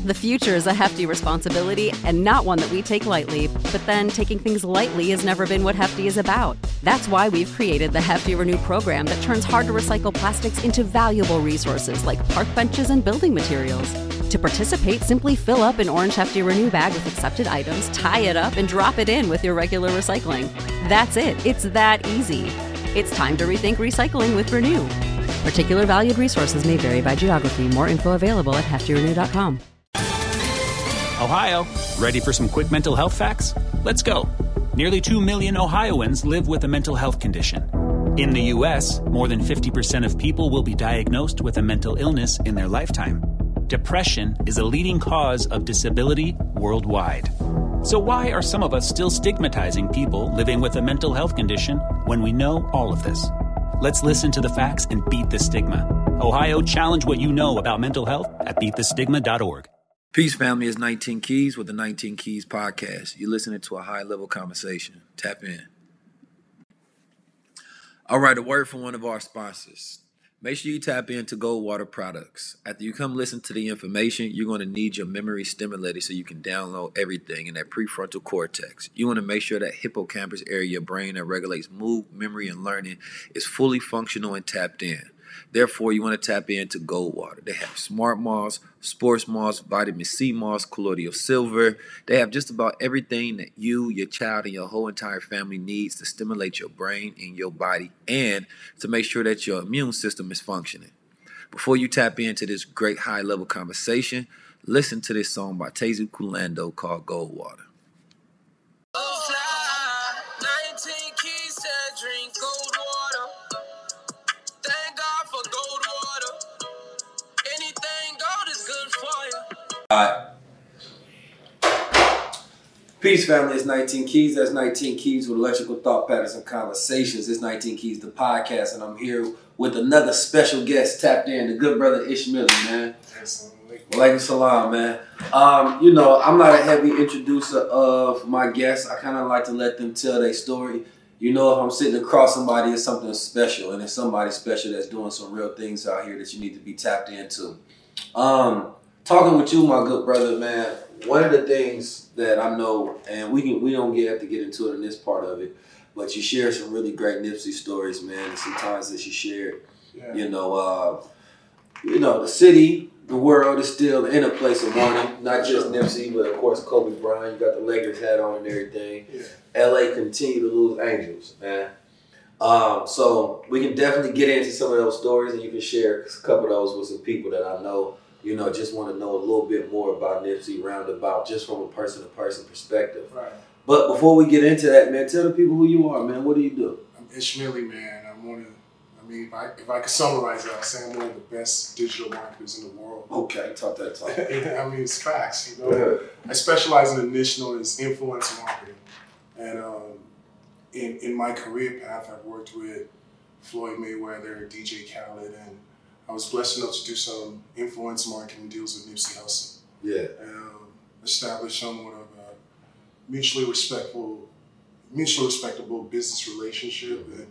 The future is a hefty responsibility and not one that we take lightly, but then taking things lightly has never been what Hefty is about. That's why we've created the Hefty Renew program that turns hard-to-recycle plastics into valuable resources like park benches and building materials. To participate, simply fill up an orange Hefty Renew bag with accepted items, tie it up, and drop it in with your regular recycling. That's it. It's that easy. It's time to rethink recycling with Renew. Particular valued resources may vary by geography. More info available at heftyrenew.com. Ohio, ready for some quick mental health facts? Let's go. Nearly 2 million Ohioans live with a mental health condition. In the U.S., more than 50% of people will be diagnosed with a mental illness in their lifetime. Depression is a leading cause of disability worldwide. So why are some of us still stigmatizing people living with a mental health condition when we know all of this? Let's listen to the facts and beat the stigma. Ohio, challenge what you know about mental health at beatthestigma.org. Peace, family. It's 19 Keys with the 19 Keys podcast. You're listening to a high-level conversation. Tap in. All right, a word from one of our sponsors. Make sure you tap into Goldwater products. After you come listen to the information, you're going to need your memory stimulated so you can download everything in that prefrontal cortex. You want to make sure that hippocampus area of your brain that regulates mood, memory, and learning is fully functional and tapped in. Therefore, you want to tap into Goldwater. They have Smart Moss, Sports Moss, Vitamin C Moss, Colloidal Silver. They have just about everything that you, your child, and your whole entire family needs to stimulate your brain and your body and to make sure that your immune system is functioning. Before you tap into this great high-level conversation, listen to this song by Tezu Kulando called Goldwater. 19 keys to drink gold water. Thank God for gold water. Anything gold is good for you. All right. Peace, family. It's 19 Keys. That's 19 Keys with electrical thought patterns and conversations. It's 19 Keys, the podcast, and I'm here with another special guest tapped in, the good brother Ishmael, man. Walaikum salam, man. I'm not a heavy introducer of my guests. I kind of like to let them tell their story. You know, if I'm sitting across somebody, it's something special, and it's somebody special that's doing some real things out here that you need to be tapped into. Talking with you, my good brother, man, one of the things that I know, and we don't have to get into it in this part of it, but you share some really great Nipsey stories, man, and sometimes that you share, the city, the world is still in a place of mourning. Not just Nipsey, but of course Kobe Bryant. You got the Lakers hat on and everything. Yeah. LA continue to lose angels, man. So we can definitely get into some of those stories, and you can share a couple of those with some people that I know, just want to know a little bit more about Nipsey roundabout, just from a person-to-person perspective. Right. But before we get into that, man, tell the people who you are, man. What do you do? I'm Ishmael, man. If I could summarize it, I'd say I'm one of the best digital marketers in the world. Okay, talk that talk. It's facts, I specialize in a niche known as influencer marketing. And in my career path, I've worked with Floyd Mayweather, DJ Khaled, and I was blessed enough to do some influencer marketing deals with Nipsey Hussle. Yeah. And establish somewhat of a mutually respectable business relationship. And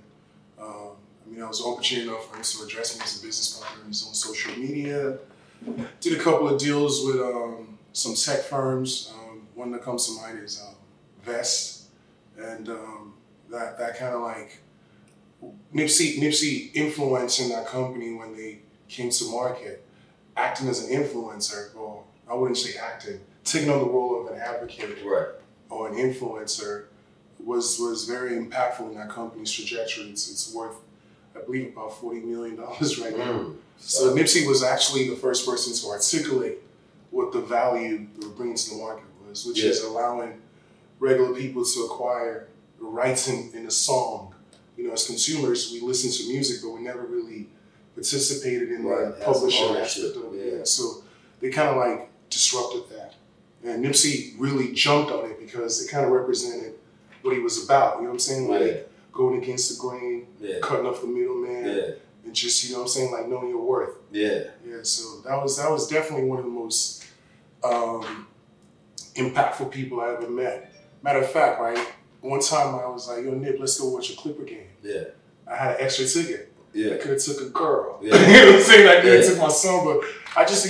I was opportunity enough for him to address me as a business partner on social media. Did a couple of deals with some tech firms. One that comes to mind is Vest, and that kind of like Nipsey influencing that company when they came to market, acting as an influencer, or I wouldn't say acting, taking on the role of an advocate or an influencer was very impactful in that company's trajectory. It's worth, I believe, about $40 million right now. So Nipsey was actually the first person to articulate what the value they were bringing to the market was, which is allowing regular people to acquire the rights in a song. As consumers, we listen to music, but we never really participated in the publishing aspect of it. Yeah. So they kind of like disrupted that. And Nipsey really jumped on it because it kind of represented what he was about. You know what I'm saying? Like going against the grain, cutting off the middleman, and just, like knowing your worth. Yeah. Yeah. So that was definitely one of the most impactful people I ever met. Matter of fact, right? One time I was like, yo, Nip, let's go watch a Clipper game. Yeah. I had an extra ticket. I could have took a girl. Yeah. You know what I'm saying? I could have took my son, but I just,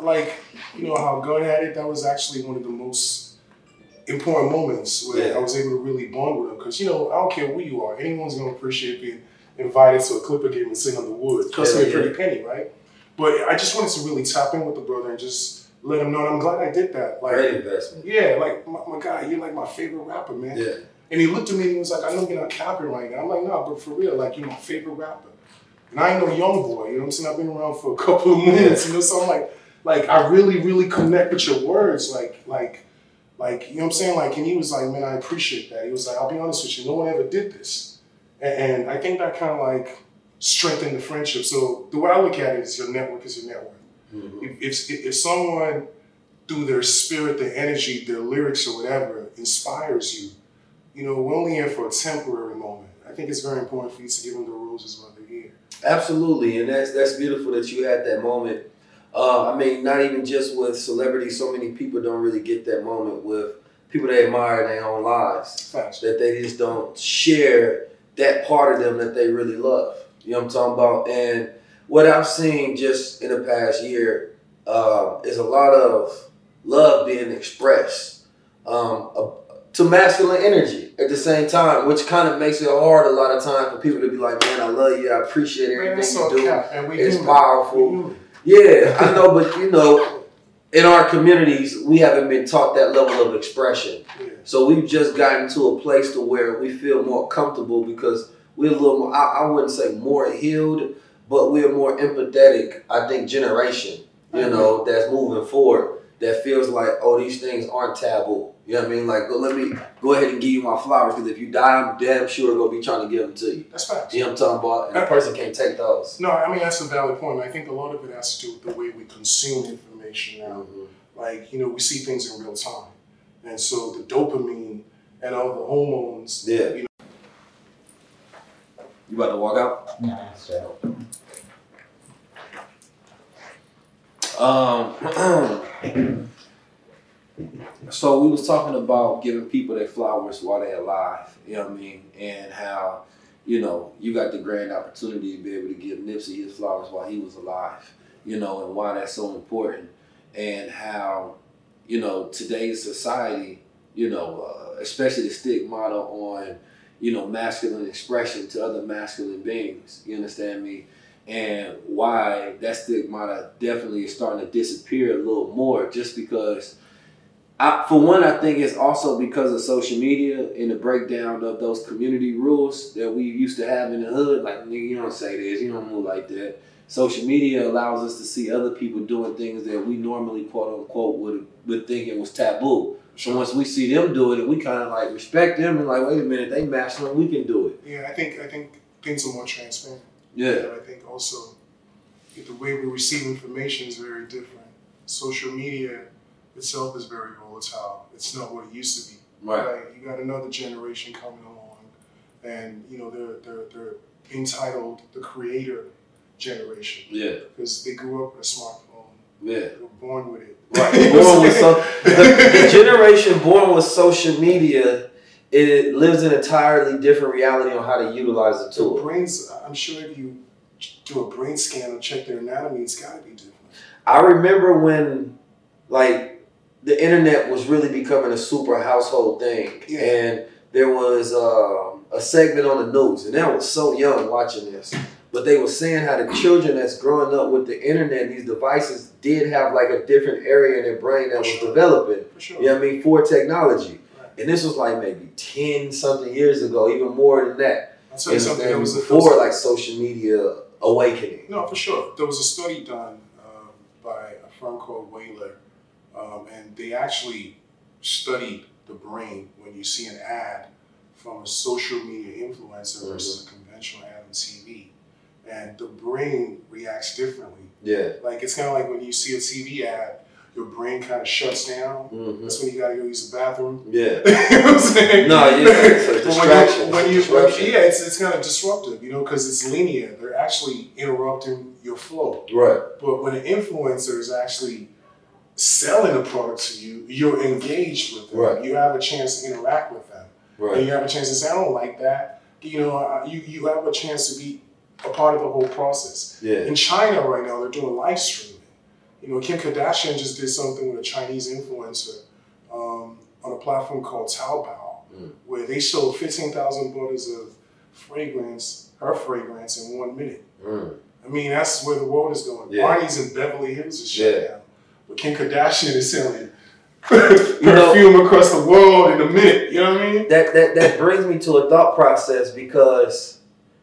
how God had it, that was actually one of the most important moments where I was able to really bond with him. Because, I don't care who you are. Anyone's going to appreciate being invited to a Clipper game and sing on the wood. Cost me a pretty penny, right? But I just wanted to really tap in with the brother and just let him know. And I'm glad I did that. Like, great investment. Yeah, like, my guy, you're like my favorite rapper, man. Yeah. And he looked at me and he was like, I know you're not capping right now. I'm like, no, but for real, like, you're my favorite rapper. And I ain't no young boy, you know what I'm saying? I've been around for a couple of months, so I'm like, I really, really connect with your words, like, you know what I'm saying? Like, and he was like, man, I appreciate that. He was like, I'll be honest with you, no one ever did this. And I think that kind of like strengthened the friendship. So the way I look at it is your network is your network. Mm-hmm. If someone, through their spirit, their energy, their lyrics or whatever, inspires you, we're only here for a temporary moment. I think it's very important for you to give them the roses while they're here. Absolutely, and that's beautiful that you had that moment. Not even just with celebrities. So many people don't really get that moment with people they admire in their own lives. Facts. That they just don't share that part of them that they really love. You know what I'm talking about? And what I've seen just in the past year is a lot of love being expressed to masculine energy at the same time, which kind of makes it hard a lot of times for people to be like, man, I love you, I appreciate everything you do. It's powerful. Yeah, I know, but in our communities, we haven't been taught that level of expression. Yeah. So we've just gotten to a place to where we feel more comfortable because we're a little more, I wouldn't say more healed, but we're a more empathetic, I think, generation, that's moving forward, that feels like, oh, these things aren't taboo. You know what I mean? Like, let me go ahead and give you my flowers, because if you die, I'm damn sure going to be trying to give them to you. That's facts. You know what I'm talking about? And a person can't take those. No, that's a valid point. I think a lot of it has to do with the way we consume information now. Mm-hmm. Like, we see things in real time. And so the dopamine and all the hormones. Yeah. You about to walk out? No, so. So we was talking about giving people their flowers while they're alive, you know what I mean? And how, you got the grand opportunity to be able to give Nipsey his flowers while he was alive, and why that's so important. And how, today's society, especially the stigmata on, masculine expression to other masculine beings, you understand me? And why that stigmata definitely is starting to disappear a little more, just because, for one, I think it's also because of social media and the breakdown of those community rules that we used to have in the hood. Like, nigga, you don't say this, you don't move like that. Social media allows us to see other people doing things that we normally, quote unquote, would think it was taboo. So once we see them do it, and we kind of like respect them and like, wait a minute, they masculine, we can do it. Yeah, I think things are more transparent. Yeah. But I think also the way we receive information is very different. Social media itself is very volatile. It's not what it used to be. Right. You got another generation coming along, and they're entitled the creator generation. Yeah. Because they grew up with a smartphone. Yeah. They were born with it. Right. The generation born with social media, it lives an entirely different reality on how to utilize the tool. The brains, I'm sure if you do a brain scan or check their anatomy, it's got to be different. I remember when, the internet was really becoming a super household thing. Yeah. And there was a segment on the news, and I was so young watching this, but they were saying how the children that's growing up with the internet and these devices did have a different area in their brain that was developing. For sure. You know what I mean? For technology. Right. And this was maybe 10-something years ago, even more than that. I'll tell you something. That was before social media awakening. No, for sure. There was a study done by a firm called Whaler, and they actually studied the brain when you see an ad from a social media influencer versus a conventional ad on TV. And the brain reacts differently. Yeah. It's kind of like when you see a TV ad, your brain kind of shuts down. Mm-hmm. That's when you got to go use the bathroom. Yeah. You know what I'm saying? No, yeah, it's a distraction. It's kind of disruptive, because it's linear. They're actually interrupting your flow. Right. But when an influencer is actually selling a product to you, you're engaged with them. Right. You have a chance to interact with them. Right. And you have a chance to say, I don't like that. You have a chance to be a part of the whole process. Yeah. In China right now, they're doing live streaming. You know, Kim Kardashian just did something with a Chinese influencer on a platform called Taobao, where they sold 15,000 bottles of fragrance, her fragrance, in 1 minute. I mean, that's where the world is going. Yeah. Barney's in Beverly Hills is shut Yeah. down. But Kim Kardashian is selling perfume across the world in a minute. You know what I mean? That brings me to a thought process, because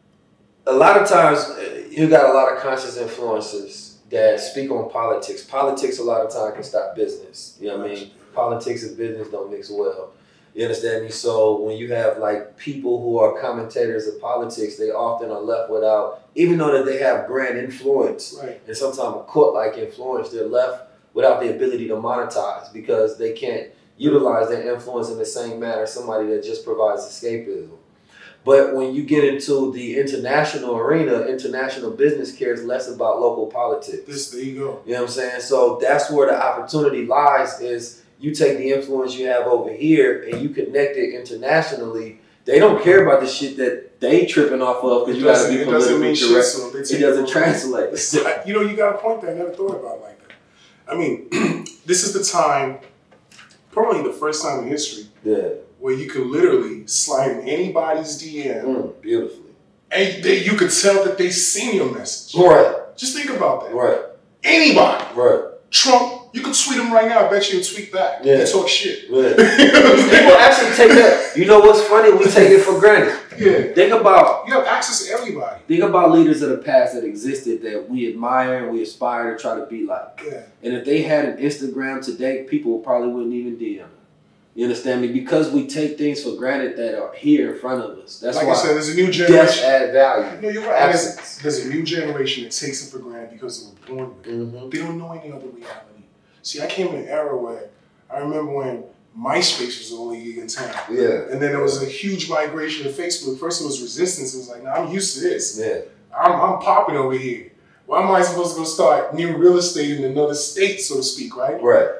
a lot of times you got a lot of conscious influencers that speak on politics. Politics a lot of times can stop business. You know what I mean? Politics and business don't mix well. You understand me? So when you have like people who are commentators of politics, they often are left without, even though that they have grand influence and sometimes a court-like influence, they're left without the ability to monetize because they can't utilize their influence in the same manner somebody that just provides escapism. But when you get into the international arena, international business cares less about local politics. There you go. You know what I'm saying? So that's where the opportunity lies, is you take the influence you have over here and you connect it internationally. They don't care about the shit that they tripping off of because you got to be politically correct. So it doesn't translate. You know, you got a point that I never thought about it like that. I mean, this is the time, probably the first time in history, where you could literally slide in anybody's DM beautifully, and you could tell that they seen your message. Right. Just think about that. Right. Anybody. Right. Trump, you could tweet him right now. I bet you he'll tweet back. Yeah. You talk shit. Yeah. People actually take that. You know what's funny? We take it for granted. Yeah. Think about. You have access to everybody. Think about leaders of the past that existed that we admire and we aspire to try to be like. Yeah. And if they had an Instagram today, people probably wouldn't even DM them. You understand me? Because we take things for granted that are here in front of us. That's like why I said, there's a new generation. Death add value. No, you're right. There's a new generation that takes it for granted because they were born with it. They don't know any other reality. See, I came in an era where I remember when MySpace was the only gig in town. Yeah. And then there was a huge migration to Facebook. First it was resistance. It was like, nah, I'm used to this. Yeah. I'm popping over here. Why am I supposed to go start new real estate in another state, so to speak, right? Right.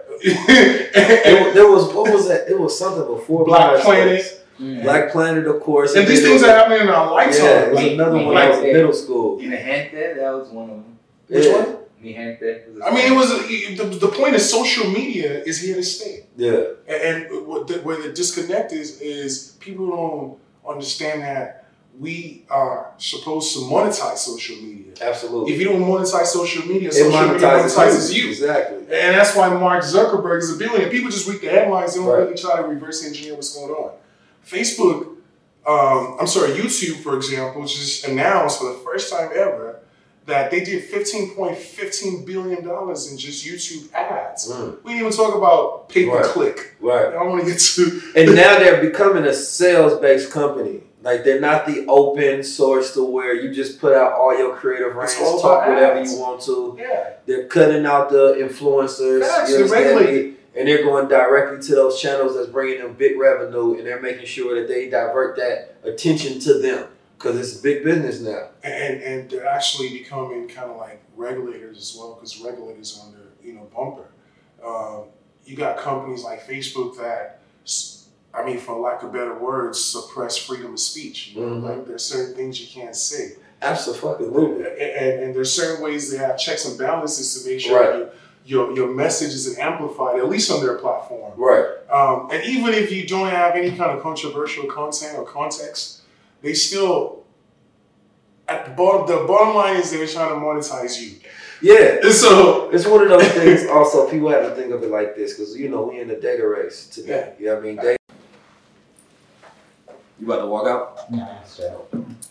There was, what was that? It was something before Black Planet. Black Planet, of course. And these things are happening in our lifetime. Yeah, it was another one that was in middle school. In the Gente, that was one of them. Which one? Mi Gente. I mean, the point is social media is here to stay. Yeah. And where the disconnect is people don't understand that we are supposed to monetize social media. Absolutely. If you don't monetize social media monetizes you. Exactly. And that's why Mark Zuckerberg is a billionaire. People just read the headlines. They don't really try to reverse engineer what's going on. Facebook, YouTube, for example, just announced for the first time ever that they did $15.15 billion in just YouTube ads. We didn't even talk about pay-per-click. Right. I don't want to get to... And now they're becoming a sales-based company. Like, they're not the open source to where you just put out all your creative range, talk whatever you want to. Yeah. They're cutting out the influencers. And they're going directly to those channels that's bringing them big revenue, and they're making sure that they divert that attention to them because it's big business now. And they're actually becoming kind of like regulators as well, because regulators are under bumper. You got companies like Facebook that, I mean, for lack of better words, suppress freedom of speech. You know? Like there's certain things you can't say. Absolutely. And there's certain ways they have checks and balances to make sure that your message is amplified, at least on their platform. Right. And even if you don't have any kind of controversial content or context, they still, at the bottom line is they're trying to monetize you. Yeah. And so it's one of those things also, people have to think of it like this, because, we in the data race today. You know what I mean? You about to walk out? Nah, so.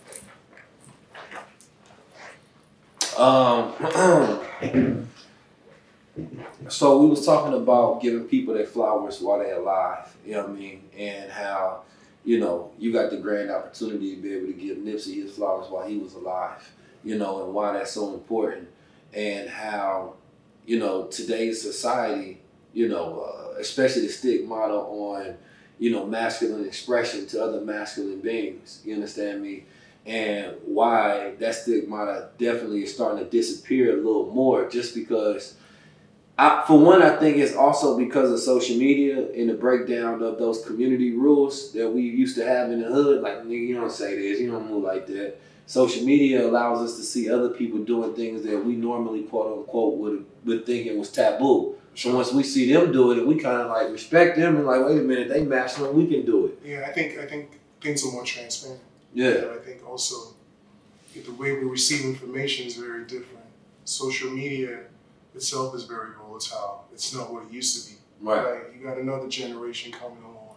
So we was talking about giving people their flowers while they're alive, you know what I mean? And how, you got the grand opportunity to be able to give Nipsey his flowers while he was alive, and why that's so important. And how, today's society, especially the stigmata on, masculine expression to other masculine beings, you understand me? And why that stigmata definitely is starting to disappear a little more, just because, for one, I think it's also because of social media and the breakdown of those community rules that we used to have in the hood. Like, nigga, you don't say this, you don't move like that. social media allows us to see other people doing things that we normally, quote unquote, would think it was taboo. So once we see them do it, and we kind of like respect them and like, wait a minute, they mastering, we can do it. Yeah, I think things are more transparent. Yeah. I think also the way we receive information is very different. Social media itself is very volatile. It's not what it used to be. Right. You got another generation coming along,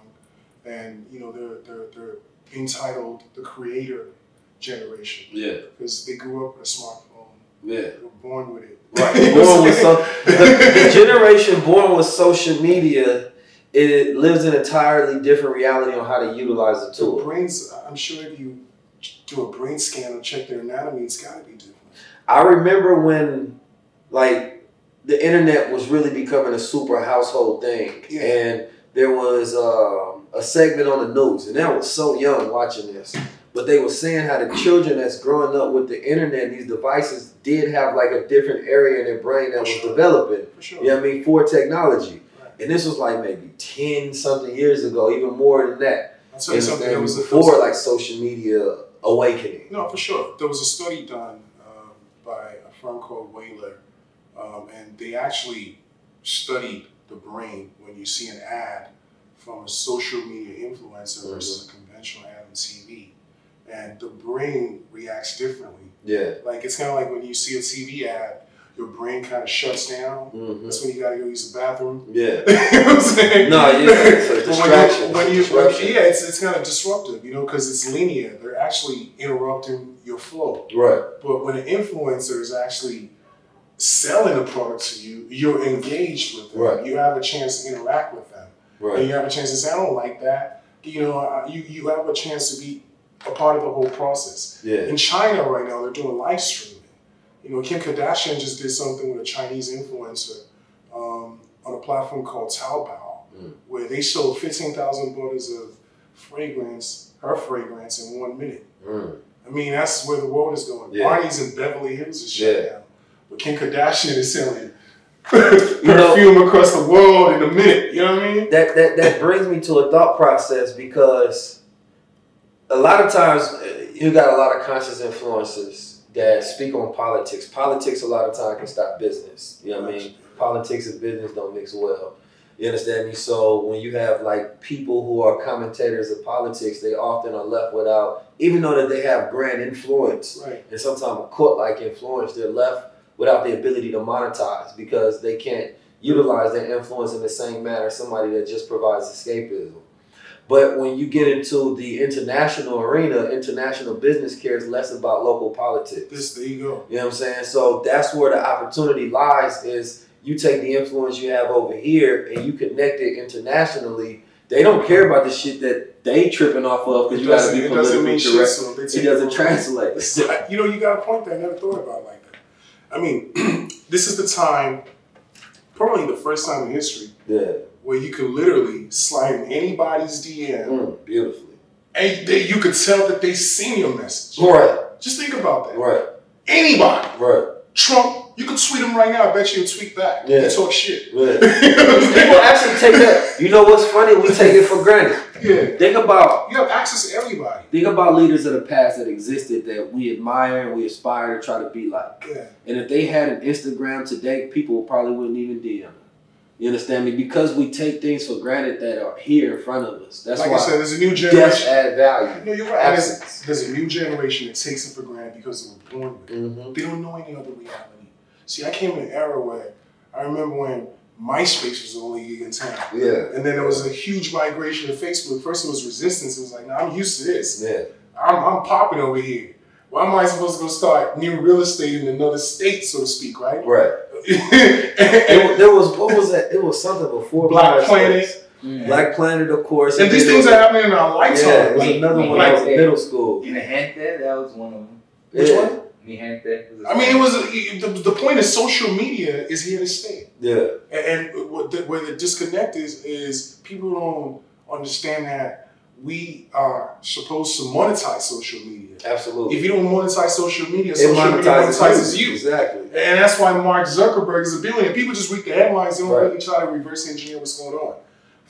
and you know they're entitled the creator generation. Yeah. Because they grew up with a smartphone. Yeah. They were born with it. Right. Born with the generation born with social media, it lives an entirely different reality on how to utilize the tool. The brains, I'm sure if you do a brain scan or check their anatomy, it's got to be different. I remember when, like, the internet was really becoming a super household thing, and there was a segment on the news, and I was so young watching this, but they were saying how the children that's growing up with the internet and these devices did have like a different area in their brain that was developing. For sure. You know what I mean? For technology. Right. And this was like maybe 10 something years ago, even more than that. I'll tell you something that was before like social media awakening. No, for sure. There was a study done by a firm called Whaler, and they actually studied the brain when you see an ad from a social media influencer versus a conventional ad on TV. And the brain reacts differently. Yeah. Like, it's kind of like when you see a TV ad, your brain kind of shuts down. Mm-hmm. That's when you got to go use the bathroom. Yeah. You know what I'm saying? No, yeah, it's a distraction. It's kind of disruptive, you know, because it's linear. They're actually interrupting your flow. Right. But when an influencer is actually selling a product to you, you're engaged with them. Right. You have a chance to interact with them. Right. And you have a chance to say, I don't like that. You know, you have a chance to be a part of the whole process. Yeah. In China right now, they're doing live streaming. You know, Kim Kardashian just did something with a Chinese influencer on a platform called Taobao, where they sold 15,000 bottles of her fragrance in 1 minute. I mean, that's where the world is going. Yeah. Barney's in Beverly Hills is shut down. But Kim Kardashian is selling perfume across the world in a minute. You know what I mean? That brings me to a thought process, because a lot of times you got a lot of conscious influencers that speak on politics. Politics a lot of times can stop business. You know what I mean? Politics and business don't mix well. You understand me? So when you have like people who are commentators of politics, they often are left without, even though that they have grand influence and sometimes a court-like influence, they're left without the ability to monetize because they can't utilize their influence in the same manner as somebody that just provides escapism. But when you get into the international arena, international business cares less about local politics. There you go. You know what I'm saying? So that's where the opportunity lies, is you take the influence you have over here and you connect it internationally. They don't care about the shit that they tripping off of because you got to be politically correct. It doesn't translate. You know, you got a point that I never thought about like that. I mean, this is the time, probably the first time in history, where you could literally slide in anybody's DM beautifully. And you could tell that they seen your message. Right. Just think about that. Right. Anybody. Right. Trump, you could tweet him right now. I bet you'll tweet back. Yeah. You talk shit. Right. People actually take that. You know what's funny? We take it for granted. Yeah. Think about. You have access to everybody. Think about leaders of the past that existed that we admire and we aspire to try to be like. Yeah. And if they had an Instagram today, people probably wouldn't even DM them. You understand me? Because we take things for granted that are here in front of us. That's like why I said, there's a new generation. Add value. No, you're right. There's a new generation that takes it for granted because they were born with it. They don't know any other reality. See, I came in an era where I remember when MySpace was the only gig in town. Yeah. And then there was a huge migration to Facebook. First it was resistance. It was like, nah, I'm used to this. Yeah. I'm popping over here. Why am I supposed to go start new real estate in another state, so to speak, right? Right. There was, what was that? It was something before Black Planet. Black Planet, of course. And these things are happening in our lifetime. Yeah, there was another one that was in middle school. Mi Gente, that was one of them. Which one? Mi Gente. I mean, the point of social media is here to stay. Yeah. And where the disconnect is people don't understand that we are supposed to monetize social media. Absolutely. If you don't monetize social media monetizes you. Exactly. And that's why Mark Zuckerberg is a billionaire. People just read the headlines. They don't really try to reverse engineer what's going on.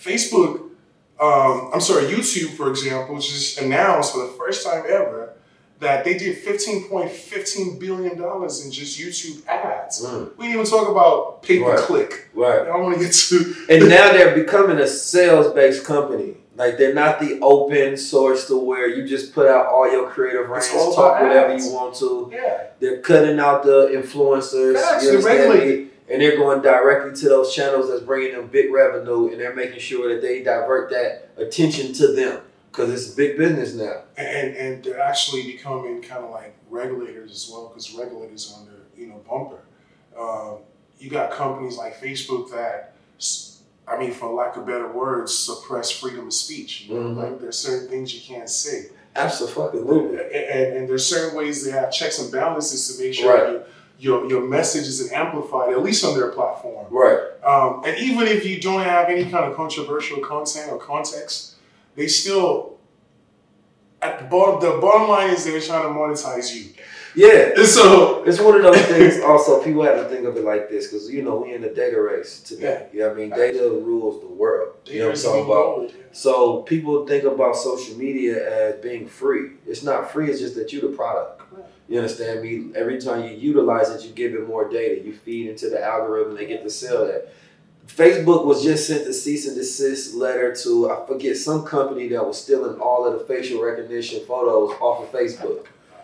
YouTube, for example, just announced for the first time ever that they did $15.15 billion in just YouTube ads. We didn't even talk about pay-per-click. Right. I don't want to get too... And now they're becoming a sales-based company. Like, they're not the open source to where you just put out all your creative range, talk whatever you want to. Yeah. They're cutting out the influencers. You understand me? And they're going directly to those channels that's bringing them big revenue, and they're making sure that they divert that attention to them because it's big business now. And they're actually becoming kind of like regulators as well, because regulators are on their bumper. You got companies like Facebook that, I mean, for lack of better words, suppress freedom of speech. You know? Like, there's certain things you can't say. Absolutely. And there's certain ways they have checks and balances to make sure your message isn't amplified, at least on their platform. Right. And even if you don't have any kind of controversial content or context, they still, at the bottom line is they're trying to monetize you. Yeah. And so it's one of those things. Also, people have to think of it like this because we in the data race today. Yeah. I mean, data rules the world. You know what I'm talking about? Gold. So people think about social media as being free. It's not free. It's just that you're the product. You understand me? Every time you utilize it, you give it more data. You feed into the algorithm. They get to sell that. Facebook was just sent a cease and desist letter to, I forget, some company that was stealing all of the facial recognition photos off of Facebook.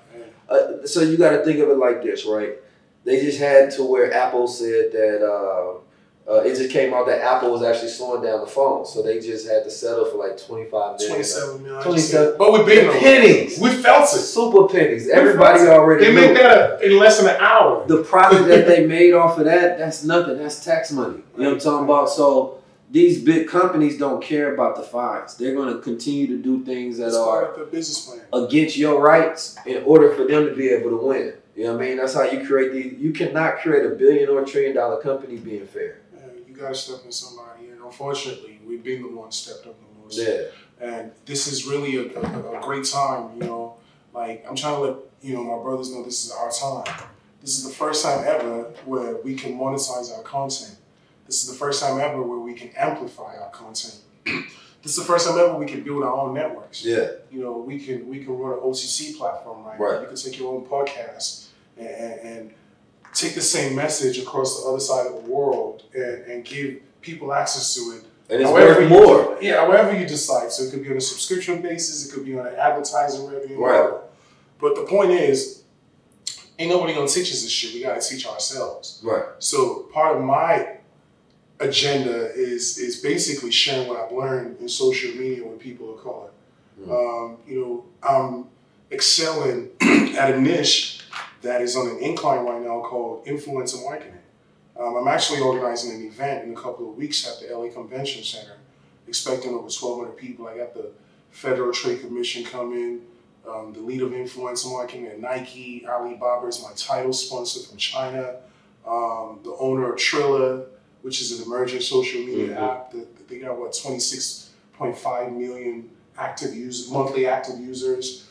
So you got to think of it like this, right? They just had to where Apple said that it just came out that Apple was actually slowing down the phone, so they just had to settle for like $25 million. $27 million. 27. But we've been pennies. We felt it. Super pennies. Everybody already They knew. make that in less than an hour. The profit that they made off of that, that's nothing. That's tax money. You know what I'm talking about? So these big companies don't care about the fines. They're going to continue to do things that are part of the business plan against your rights in order for them to be able to win. You know what I mean? That's how you create these. You cannot create $1 billion or $1 trillion company being fair. You got to step in somebody, and unfortunately, we've been the ones stepped up the most. Yeah. And this is really a great time, you know. Like, I'm trying to let my brothers know this is our time. This is the first time ever where we can monetize our content. This is the first time ever where we can amplify our content. This is the first time ever we can build our own networks. Yeah. You know, we can run an OTC platform right now. You can take your own podcast and take the same message across the other side of the world and give people access to it. And it's worth more. However you decide. So it could be on a subscription basis. It could be on an advertising revenue model. But the point is, ain't nobody gonna teach us this shit. We gotta teach ourselves. Right. So part of my agenda is basically sharing what I've learned in social media with people of color. I'm excelling at a niche that is on an incline right now called influencer marketing. I'm actually organizing an event in a couple of weeks at the LA Convention Center, expecting over 1,200 people. I got the Federal Trade Commission coming, the lead of influencer marketing at Nike, Alibaba is my title sponsor from China, the owner of Trilla, which is an emerging social media app. They got 26.5 million monthly active users.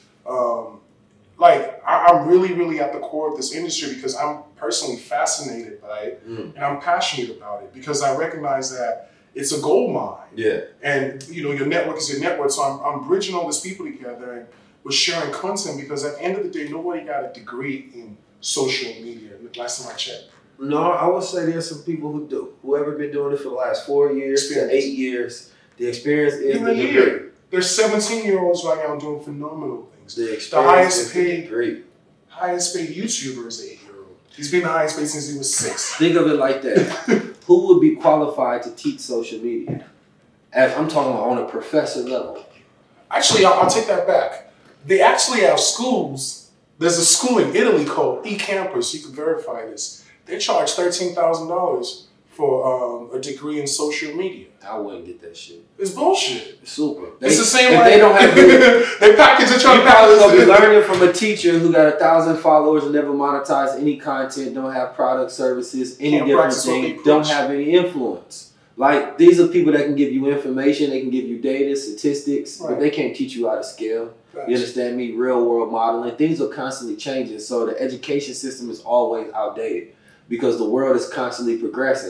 I'm really, really at the core of this industry because I'm personally fascinated by it and I'm passionate about it because I recognize that it's a gold mine. Yeah. And your network is your network. So I'm bridging all these people together and we're sharing content because at the end of the day, nobody got a degree in social media. Last time I checked. No, I would say there's some people who do. Whoever been doing it for the last 4 years to 8 years, the experience is the degree. There's 17-year-olds right now doing phenomenal things. The experience is the degree. Highest paid YouTuber is the 8-year-old. He's been the highest paid since he was 6. Think of it like that. Who would be qualified to teach social media? As I'm talking about on a professor level. Actually, I'll take that back. They actually have schools. There's a school in Italy called eCampus. You can verify this. They charge $13,000 for a degree in social media. I wouldn't get that shit. It's bullshit. It's super. It's the same way. They don't have they package it. You're probably gonna be learning from a teacher who got 1,000 followers and never monetize any content, don't have product services, any different thing, don't have any influence. Like, these are people that can give you information, they can give you data, statistics, but they can't teach you how to scale. Right. You understand me? Real world modeling. Things are constantly changing, so the education system is always outdated because the world is constantly progressing.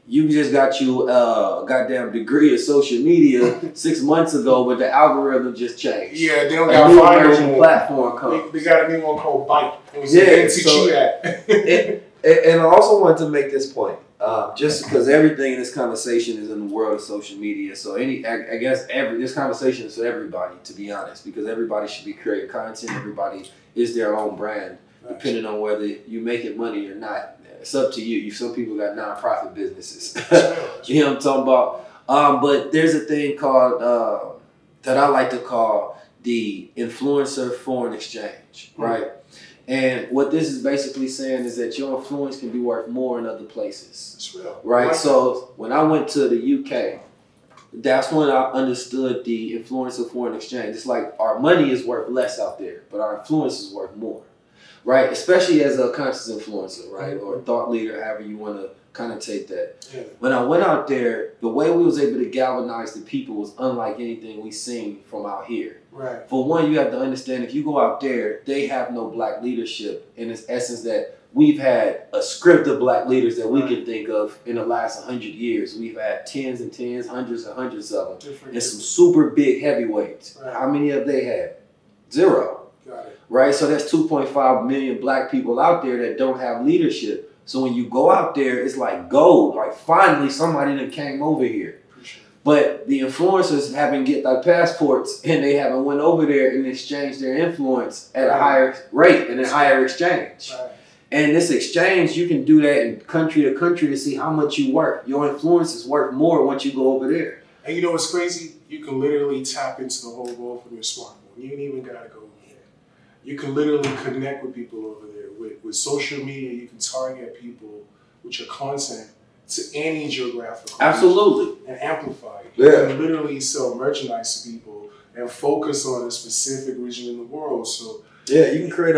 you just got you a goddamn degree in social media 6 months ago, but the algorithm just changed. Yeah, they don't a got new Fiverr emerging anymore. platform comes. They got a new one called Byte. Yeah, They teach so- you that. And I also wanted to make this point, just because everything in this conversation is in the world of social media. So I guess this conversation is for everybody, to be honest, because everybody should be creating content. Everybody is their own brand, depending on whether you making money or not. It's up to you. Some people got nonprofit businesses. You know what I'm talking about? But there's a thing called that I like to call the influencer foreign exchange, right? And what this is basically saying is that your influence can be worth more in other places. That's real. Right? So when I went to the UK, that's when I understood the influence of foreign exchange. It's like our money is worth less out there, but our influence is worth more. Right? Especially as a conscious influencer, right? Or a thought leader, however you want to connotate that. Yeah. When I went out there, the way we was able to galvanize the people was unlike anything we seen from out here. Right. For one, you have to understand, if you go out there, they have no black leadership in its essence that we've had a script of black leaders that we can think of in the last 100 years. We've had tens and tens, hundreds and hundreds of them. And some super big heavyweights. Right. How many have they had? Zero. Got it. Right? So that's 2.5 million black people out there that don't have leadership. So when you go out there, it's like gold. Like finally somebody that came over here. But the influencers haven't get their passports and they haven't went over there and exchanged their influence at a higher rate and a higher exchange. Right. And this exchange, you can do that in country to country to see how much you worth. Your influence is worth more once you go over there. And you know what's crazy? You can literally tap into the whole world from your smartphone. You ain't even gotta go over there. You can literally connect with people over there. With social media, you can target people with your content to any geographical Absolutely. region and amplify it. Yeah. You can literally sell merchandise to people and focus on a specific region in the world. So Yeah, you can create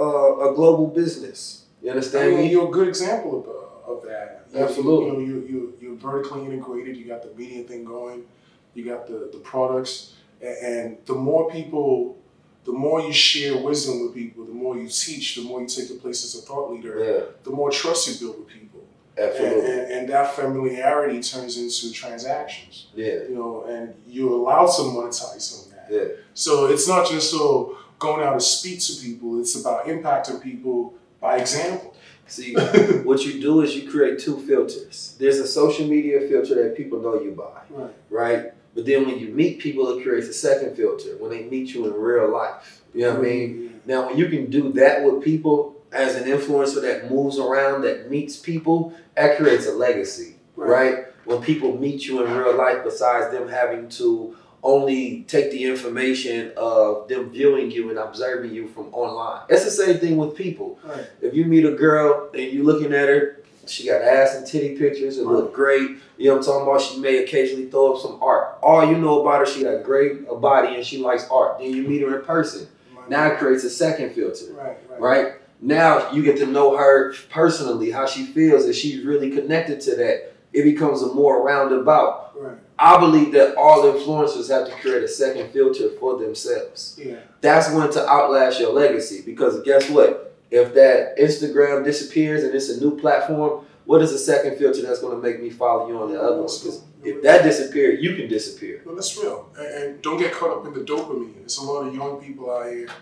a global business. You understand me? you're a good example of that. Absolutely. You're vertically integrated. You got the media thing going. You got the products, and the more people, the more you share wisdom with people, the more you teach, the more you take the place as a thought leader, the more trust you build with people. Absolutely. And that familiarity turns into transactions. Yeah. You know, and you're allowed to monetize on that. Yeah. So it's not just going out to speak to people. It's about impacting people by example. See, what you do is you create two filters. There's a social media filter that people know you by, right? But then when you meet people, it creates a second filter when they meet you in real life. You know what I mean? Now, when you can do that with people as an influencer that moves around, that meets people, that creates a legacy, right? When people meet you in real life, besides them having to only take the information of them viewing you and observing you from online. It's the same thing with people. Right. If you meet a girl and you're looking at her, she got ass and titty pictures, it look great. You know what I'm talking about? She may occasionally throw up some art. All you know about her, she got a body and she likes art. Then you meet her in person. Now it creates a second filter, right? Now you get to know her personally, how she feels, and she's really connected to that. It becomes a more roundabout. Right. I believe that all influencers have to create a second filter for themselves. Yeah. That's going to outlast your legacy, because guess what? If that Instagram disappears and it's a new platform, what is the second filter that's going to make me follow you on the other one? Because if that disappears, you can disappear. Well, that's real. And don't get caught up in the dopamine. There's a lot of young people out here.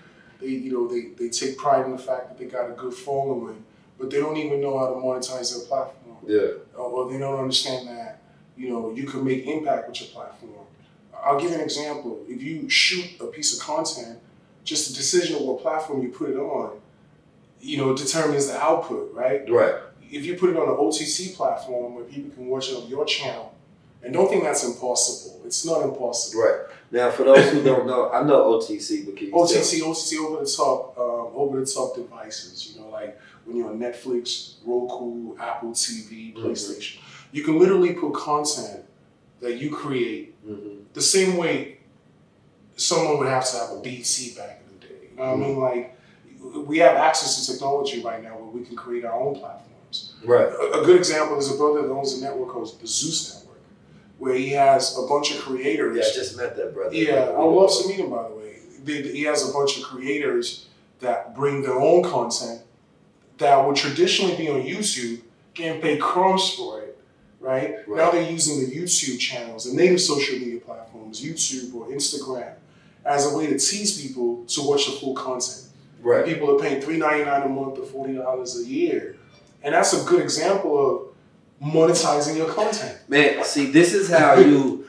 They take pride in the fact that they got a good following, but they don't even know how to monetize their platform. Yeah. Or they don't understand that you can make impact with your platform. I'll give you an example. If you shoot a piece of content, just the decision of what platform you put it on, determines the output, right? Right. If you put it on an OTT platform where people can watch it on your channel, and don't think that's impossible. It's not impossible. Right. Now, for those who don't know, I know OTC, but can you OTT over the top devices. Like when you're on Netflix, Roku, Apple TV, PlayStation. You can literally put content that you create the same way someone would have to have a BT back in the day. You know what I mean? Like, we have access to technology right now where we can create our own platforms. Right. A good example is a brother that owns a network called the Zeus Network, where he has a bunch of creators. Yeah, I just met that brother. Yeah, I would love to meet him, by the way. He has a bunch of creators that bring their own content that would traditionally be on YouTube, getting paid crumbs for it, right? Now they're using the YouTube channels, the native social media platforms, YouTube or Instagram, as a way to tease people to watch the full content. Right. People are paying $3.99 a month or $40 a year. And that's a good example of monetizing your content. Man, see, this is how you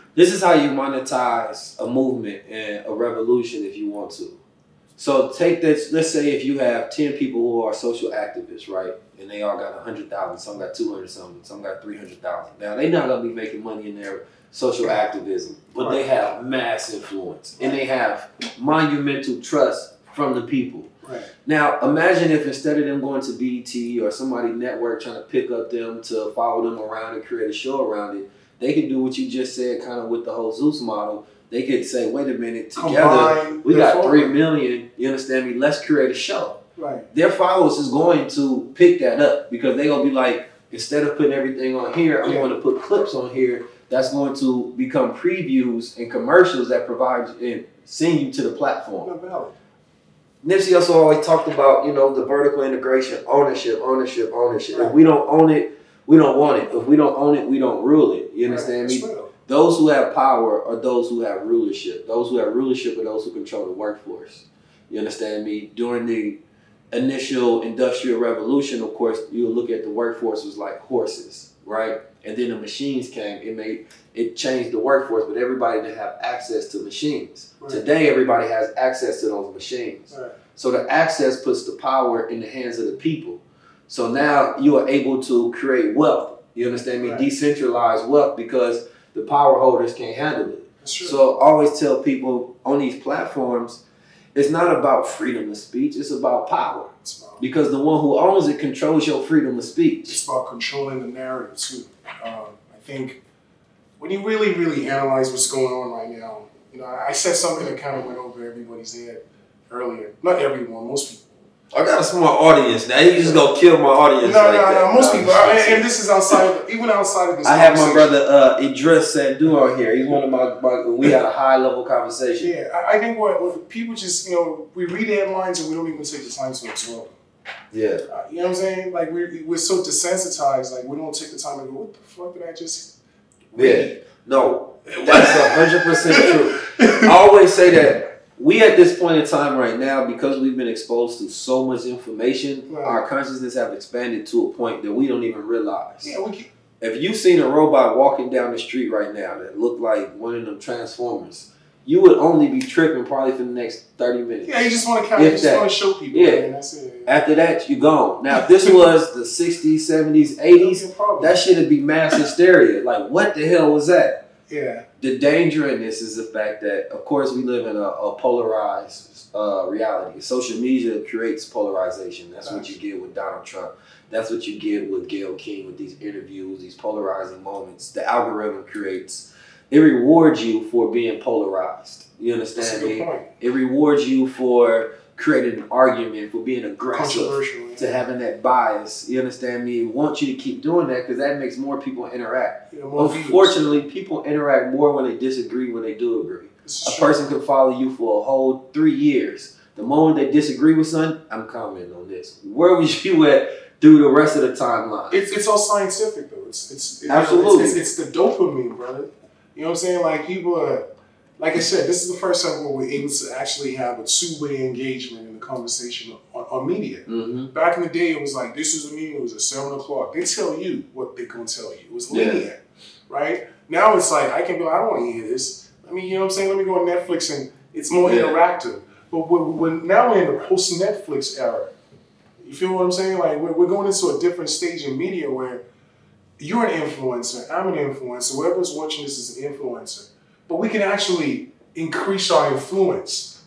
monetize a movement and a revolution if you want to. So take this, let's say if you have 10 people who are social activists, right? And they all got 100,000, some got 200 something, some got 300,000. Now they're not gonna be making money in their social activism, but they have mass influence and they have monumental trust from the people. Right. Now imagine if instead of them going to BET or somebody network trying to pick up them to follow them around and create a show around it, they could do what you just said kind of with the whole Zeus model. They could say, wait a minute, together we got 3 million, you understand me? Let's create a show. Right. Their followers is going to pick that up because they're going to be like, instead of putting everything on here, I'm going to put clips on here that's going to become previews and commercials that provide and send you to the platform. Not valid. Nipsey also always talked about, you know, the vertical integration, ownership. Right. If we don't own it, we don't want it. If we don't own it, we don't rule it. You understand me? Real. Those who have power are those who have rulership. Those who have rulership are those who control the workforce. You understand me? During the initial industrial revolution, of course, you look at the workforce was like horses, right? And then the machines came. It changed the workforce, but everybody didn't have access to machines. Right. Today, everybody has access to those machines. Right. So the access puts the power in the hands of the people. So now you are able to create wealth. You understand me? Right. Decentralized wealth because the power holders can't handle it. That's true. So I always tell people on these platforms, it's not about freedom of speech, it's about power. Because the one who owns it controls your freedom of speech. It's about controlling the narrative too. I think when you really, really analyze what's going on right now, you know, I said something that kind of went over everybody's head earlier. Not everyone, most people. I got a small audience now. You just gonna kill my audience. No, most people. And this is outside, even outside of this. I have my brother Idris Sandu on here. He's one of my. We had a high level conversation. Yeah, I think what people just, you know, we read headlines and we don't even take the time to absorb them. Yeah. You know what I'm saying? Like we're so desensitized. Like we don't take the time to go, what the fuck did I just? Yeah. No, that's 100% true. I always say that. We at this point in time right now, because we've been exposed to so much information, our consciousness have expanded to a point that we don't even realize. Yeah, if you've seen a robot walking down the street right now that looked like one of them Transformers, you would only be tripping probably for the next 30 minutes. Yeah, you just want to show people. Yeah. Man, that's it. After that, you're gone. Now, if this was the 60s, 70s, 80s, that shit'd be mass hysteria. Like, what the hell was that? Yeah. The danger in this is the fact that, of course, we live in a polarized reality. Social media creates polarization. That's what you get with Donald Trump. That's what you get with Gayle King with these interviews, these polarizing moments. The algorithm creates. It rewards you for being polarized. You understand me? It rewards you for creating an argument, for being aggressive, to having that bias. You understand me? It wants you to keep doing that because that makes more people interact. Yeah, Unfortunately, people interact more when they disagree when they do agree. A person can follow you for a whole 3 years. The moment they disagree with something, I'm commenting on this. Where was you at through the rest of the timeline? It's all scientific though. It's absolutely. It's the dopamine, brother. You know what I'm saying? Like people are, like I said, this is the first time where we're able to actually have a two-way engagement in the conversation on media. Mm-hmm. Back in the day, it was like, this is a meeting, it was at 7 o'clock. They tell you what they're going to tell you. It was linear, right? Now it's like, I can be like, I don't want to hear this. I mean, you know what I'm saying? Let me go on Netflix and it's more interactive. But now we're in the post-Netflix era. You feel what I'm saying? Like, we're going into a different stage in media where you're an influencer, I'm an influencer, whoever's watching this is an influencer. But we can actually increase our influence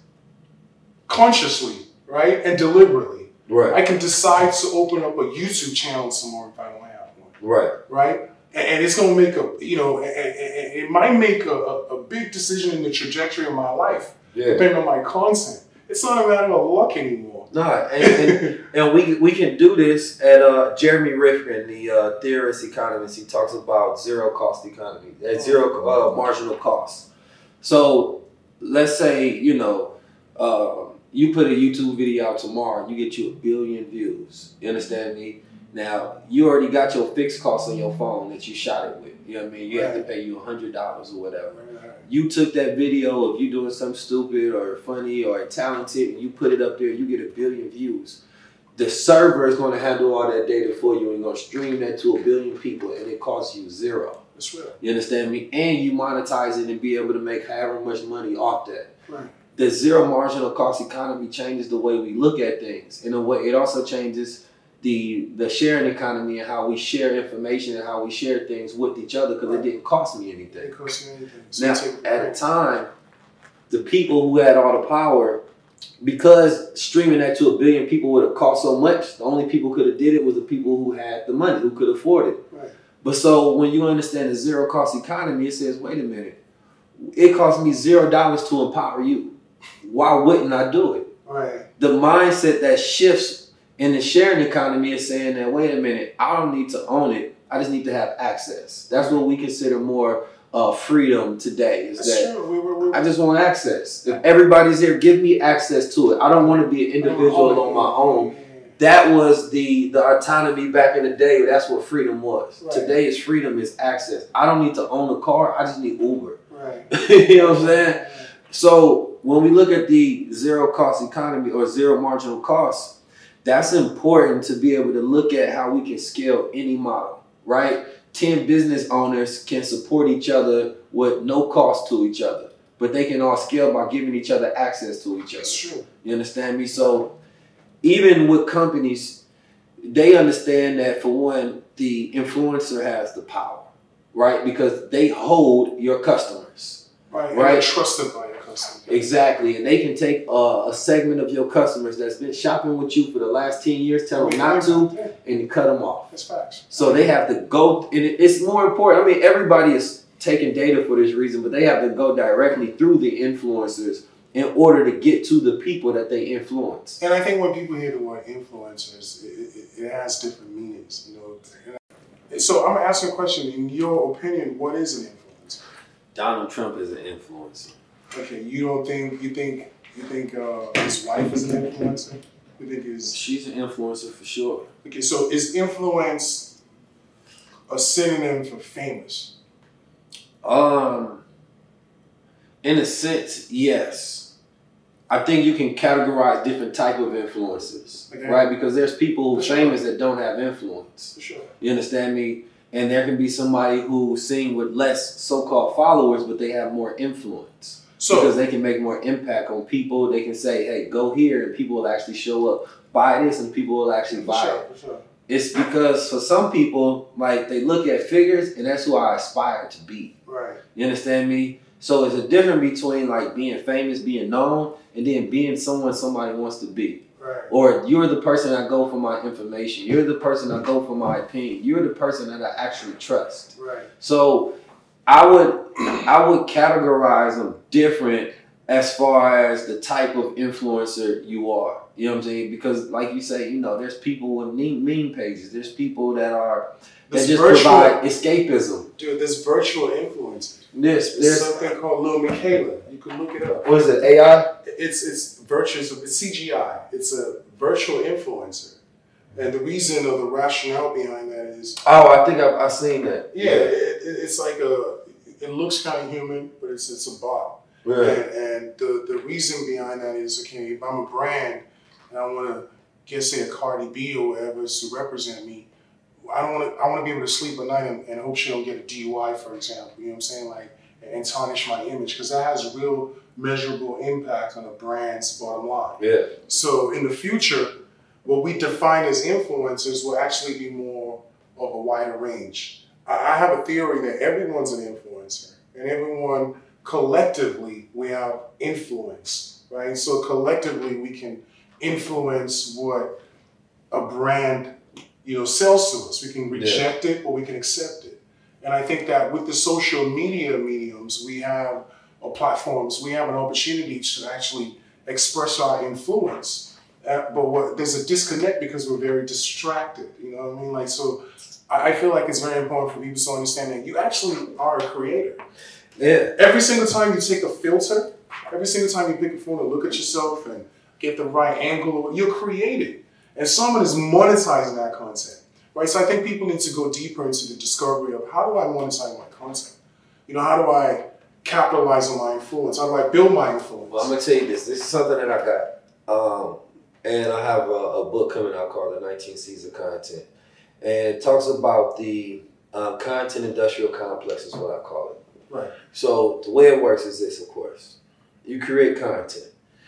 consciously, right? And deliberately. Right. I can decide to open up a YouTube channel tomorrow if I don't have one. Right. Right? And it's going to make it might make a big decision in the trajectory of my life, depending on my content. It's not a matter of luck anymore. No, and we can do this at Jeremy Rifkin, the theorist economist. He talks about zero cost economy, at zero marginal cost. So let's say you put a YouTube video out tomorrow, you get you 1 billion views. You understand me? Now, you already got your fixed costs on your phone that you shot it with. You know what I mean? You have to pay you $100 or whatever. You took that video of you doing something stupid or funny or talented and you put it up there, you get 1 billion views. The server is going to handle all that data for you and going to stream that to 1 billion people, and it costs you $0. That's real. You understand me? And you monetize it and be able to make however much money off that. Right. The zero marginal cost economy changes the way we look at things. In a way, it also changes the sharing economy and how we share information and how we share things with each other, because it didn't cost me anything. It costs you anything. So Now, at the time, the people who had all the power, because streaming that to 1 billion people would have cost so much, the only people who could have did it was the people who had the money, who could afford it. Right. But so when you understand the zero cost economy, it says, wait a minute, it cost me $0 to empower you. Why wouldn't I do it? Right. The mindset that shifts in the sharing economy is saying that, wait a minute, I don't need to own it. I just need to have access. That's what we consider more freedom today. Is That's that true. I just want access. If everybody's here, give me access to it. I don't want to be an individual on my own. That was the autonomy back in the day. That's what freedom was. Right. Today is freedom is access. I don't need to own a car. I just need Uber. Right. You know what I'm saying? So when we look at the zero cost economy or zero marginal cost, that's important to be able to look at how we can scale any model, right? 10 business owners can support each other with no cost to each other, but they can all scale by giving each other access to each other. That's true. You understand me? So even with companies, they understand that, for one, the influencer has the power, right? Because they hold your customers. Right. And Right. they're trusted by your customers. Exactly. And they can take a segment of your customers that's been shopping with you for the last 10 years, tell them not to, and cut them off. That's facts. So they have to go, and it's more important. I mean, everybody is taking data for this reason, but they have to go directly through the influencers in order to get to the people that they influence. And I think when people hear the word influencers, it has different meanings, you know. So I'm gonna ask you a question. In your opinion, what is an influencer? Donald Trump is an influencer. Okay, you think his wife is an influencer? You think She's an influencer for sure. okay? So is influence a synonym for famous? In a sense, yes. I think you can categorize different type of influencers, Okay. right? Because there's people who's For sure. famous that don't have influence. For sure. You understand me? And there can be somebody who's seen with less so-called followers, but they have more influence. So Because they can make more impact on people. They can say, hey, go here, and people will actually show up. Buy this, and people will actually buy it. for sure. It's because for some people, like, they look at figures, and that's who I aspire to be. Right. You understand me? So it's a difference between, like, being famous, being known, and then being someone somebody wants to be. Right. Or you're the person I go for my information. You're the person I go for my opinion. You're the person that I actually trust. Right. So I would categorize them different as far as the type of influencer you are. You know what I'm saying? Because, like you say, you know, there's people with meme pages. There's people that There's just virtual- provide escapism. Dude, there's virtual influencers. There's There's something called Lil Michaela. You can look it up. what is it? AI? It's virtuous. It's CGI. It's a virtual influencer, and the reason or the rationale behind that is Oh, I think I've seen that. it's like it looks kind of human, but it's a bot. Yeah. And the reason behind that is, okay, if I'm a brand and I want to get, say, a Cardi B or whatever to represent me, I want to be able to sleep at night and hope she don't get a DUI, for example. You know what I'm saying? Like, and tarnish my image, because that has a real measurable impact on a brand's bottom line. Yeah. So in the future, what we define as influencers will actually be more of a wider range. I have a theory that everyone's an influencer, and everyone collectively we have influence, right? So collectively we can influence what a brand, you know, sells to us. We can reject it or we can accept it. And I think that with the social media mediums we have, or platforms, we have an opportunity to actually express our influence. But there's a disconnect because we're very distracted. You know what I mean? Like, so I feel like it's very important for people to understand that you actually are a creator. Yeah. Every single time you take a filter, every single time you pick a phone and look at yourself and get the right angle, you're creating. And someone is monetizing that content. right? So I think people need to go deeper into the discovery of how do I monetize my content? You know, how do I capitalize on my influence? How do I build my influence? Well, I'm gonna tell you this. This is something that I got, and I have a book coming out called The 19 C's of Content, and it talks about the content industrial complex is what I call it. Right. So the way it works is this, of course. You create content.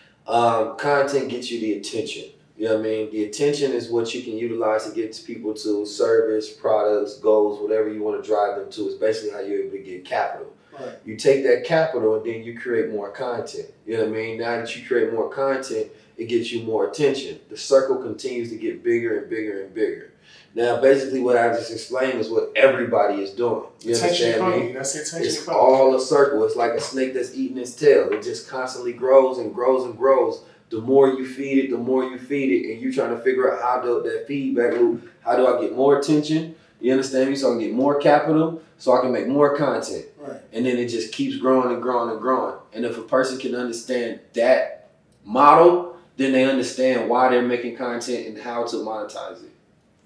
Content gets you the attention. You know what I mean? The attention is what you can utilize to get people to service, products, goals, whatever you want to drive them to. It's basically how you're able to get capital. Right. You take that capital and then you create more content. You know what I mean? Now that you create more content, it gets you more attention. The circle continues to get bigger and bigger and bigger. Now, basically, what I just explained is what everybody is doing. You understand me? That's the attention It's economy. all a circle. It's like a snake that's eating its tail. It just constantly grows and grows and grows. The more you feed it, and you're trying to figure out how do that feedback loop, how do I get more attention? You understand me? So I can get more capital, so I can make more content. Right. And then it just keeps growing and growing and growing. And if a person can understand that model, then they understand why they're making content and how to monetize it.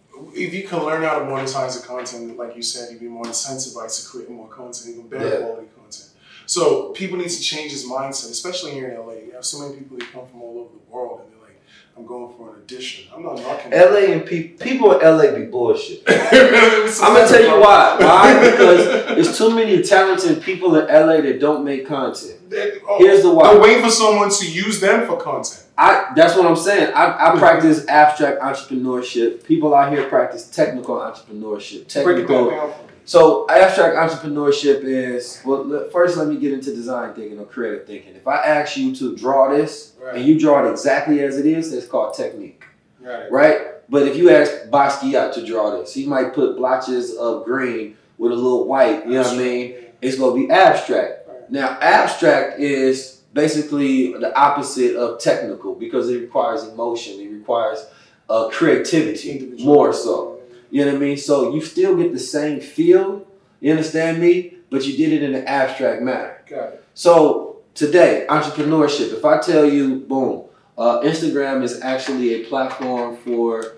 If you can learn how to monetize the content, like you said, you'd be more incentivized to create more content, even better quality content. So people need to change his mindset, especially here in LA. You have so many people that come from all over the world, and they're like, I'm going for an audition. I'm not knocking LA and people in LA be bullshit. I'm gonna tell you why. Why? Because there's too many talented people in LA that don't make content. Here's the why. They're waiting for someone to use them for content. That's what I'm saying. I practice abstract entrepreneurship. People out here practice technical entrepreneurship. Break it down for me. So abstract entrepreneurship is, well, first let me get into design thinking or creative thinking. If I ask you to draw this and you draw it exactly as it is, that's called technique. Right? But if you ask Basquiat to draw this, he might put blotches of green with a little white, you know what I mean? It's going to be abstract. Now, abstract is basically the opposite of technical because it requires emotion. It requires creativity more so. You know what I mean? So you still get the same feel, you understand me? But you did it in an abstract manner. Got it. So today, entrepreneurship, if I tell you, boom, Instagram is actually a platform for,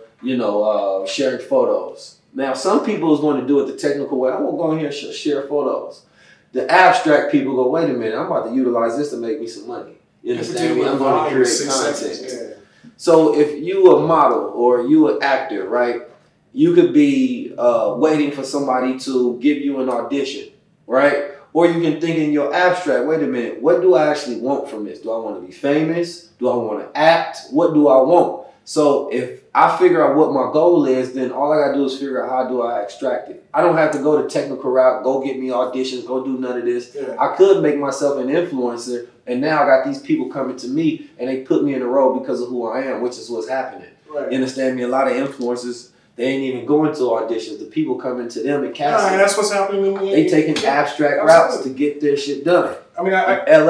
sharing photos. Now, some people is going to do it the technical way. I won't go in here and share photos. The abstract people go, wait a minute, I'm about to utilize this to make me some money. You understand me? I'm going to create content. So if you a model or you an actor, right? You could be waiting for somebody to give you an audition, right? Or you can think in your abstract, wait a minute, what do I actually want from this? Do I want to be famous? Do I want to act? What do I want? So if I figure out what my goal is, then all I got to do is figure out how do I extract it. I don't have to go the technical route, go get me auditions, go do none of this. Yeah. I could make myself an influencer, and now I got these people coming to me, and they put me in a role because of who I am, which is what's happening. Right. You understand me? A lot of influencers, they ain't even going to auditions. The people coming to them and casting. That's what's happening. They taking abstract routes to get their shit done. I mean,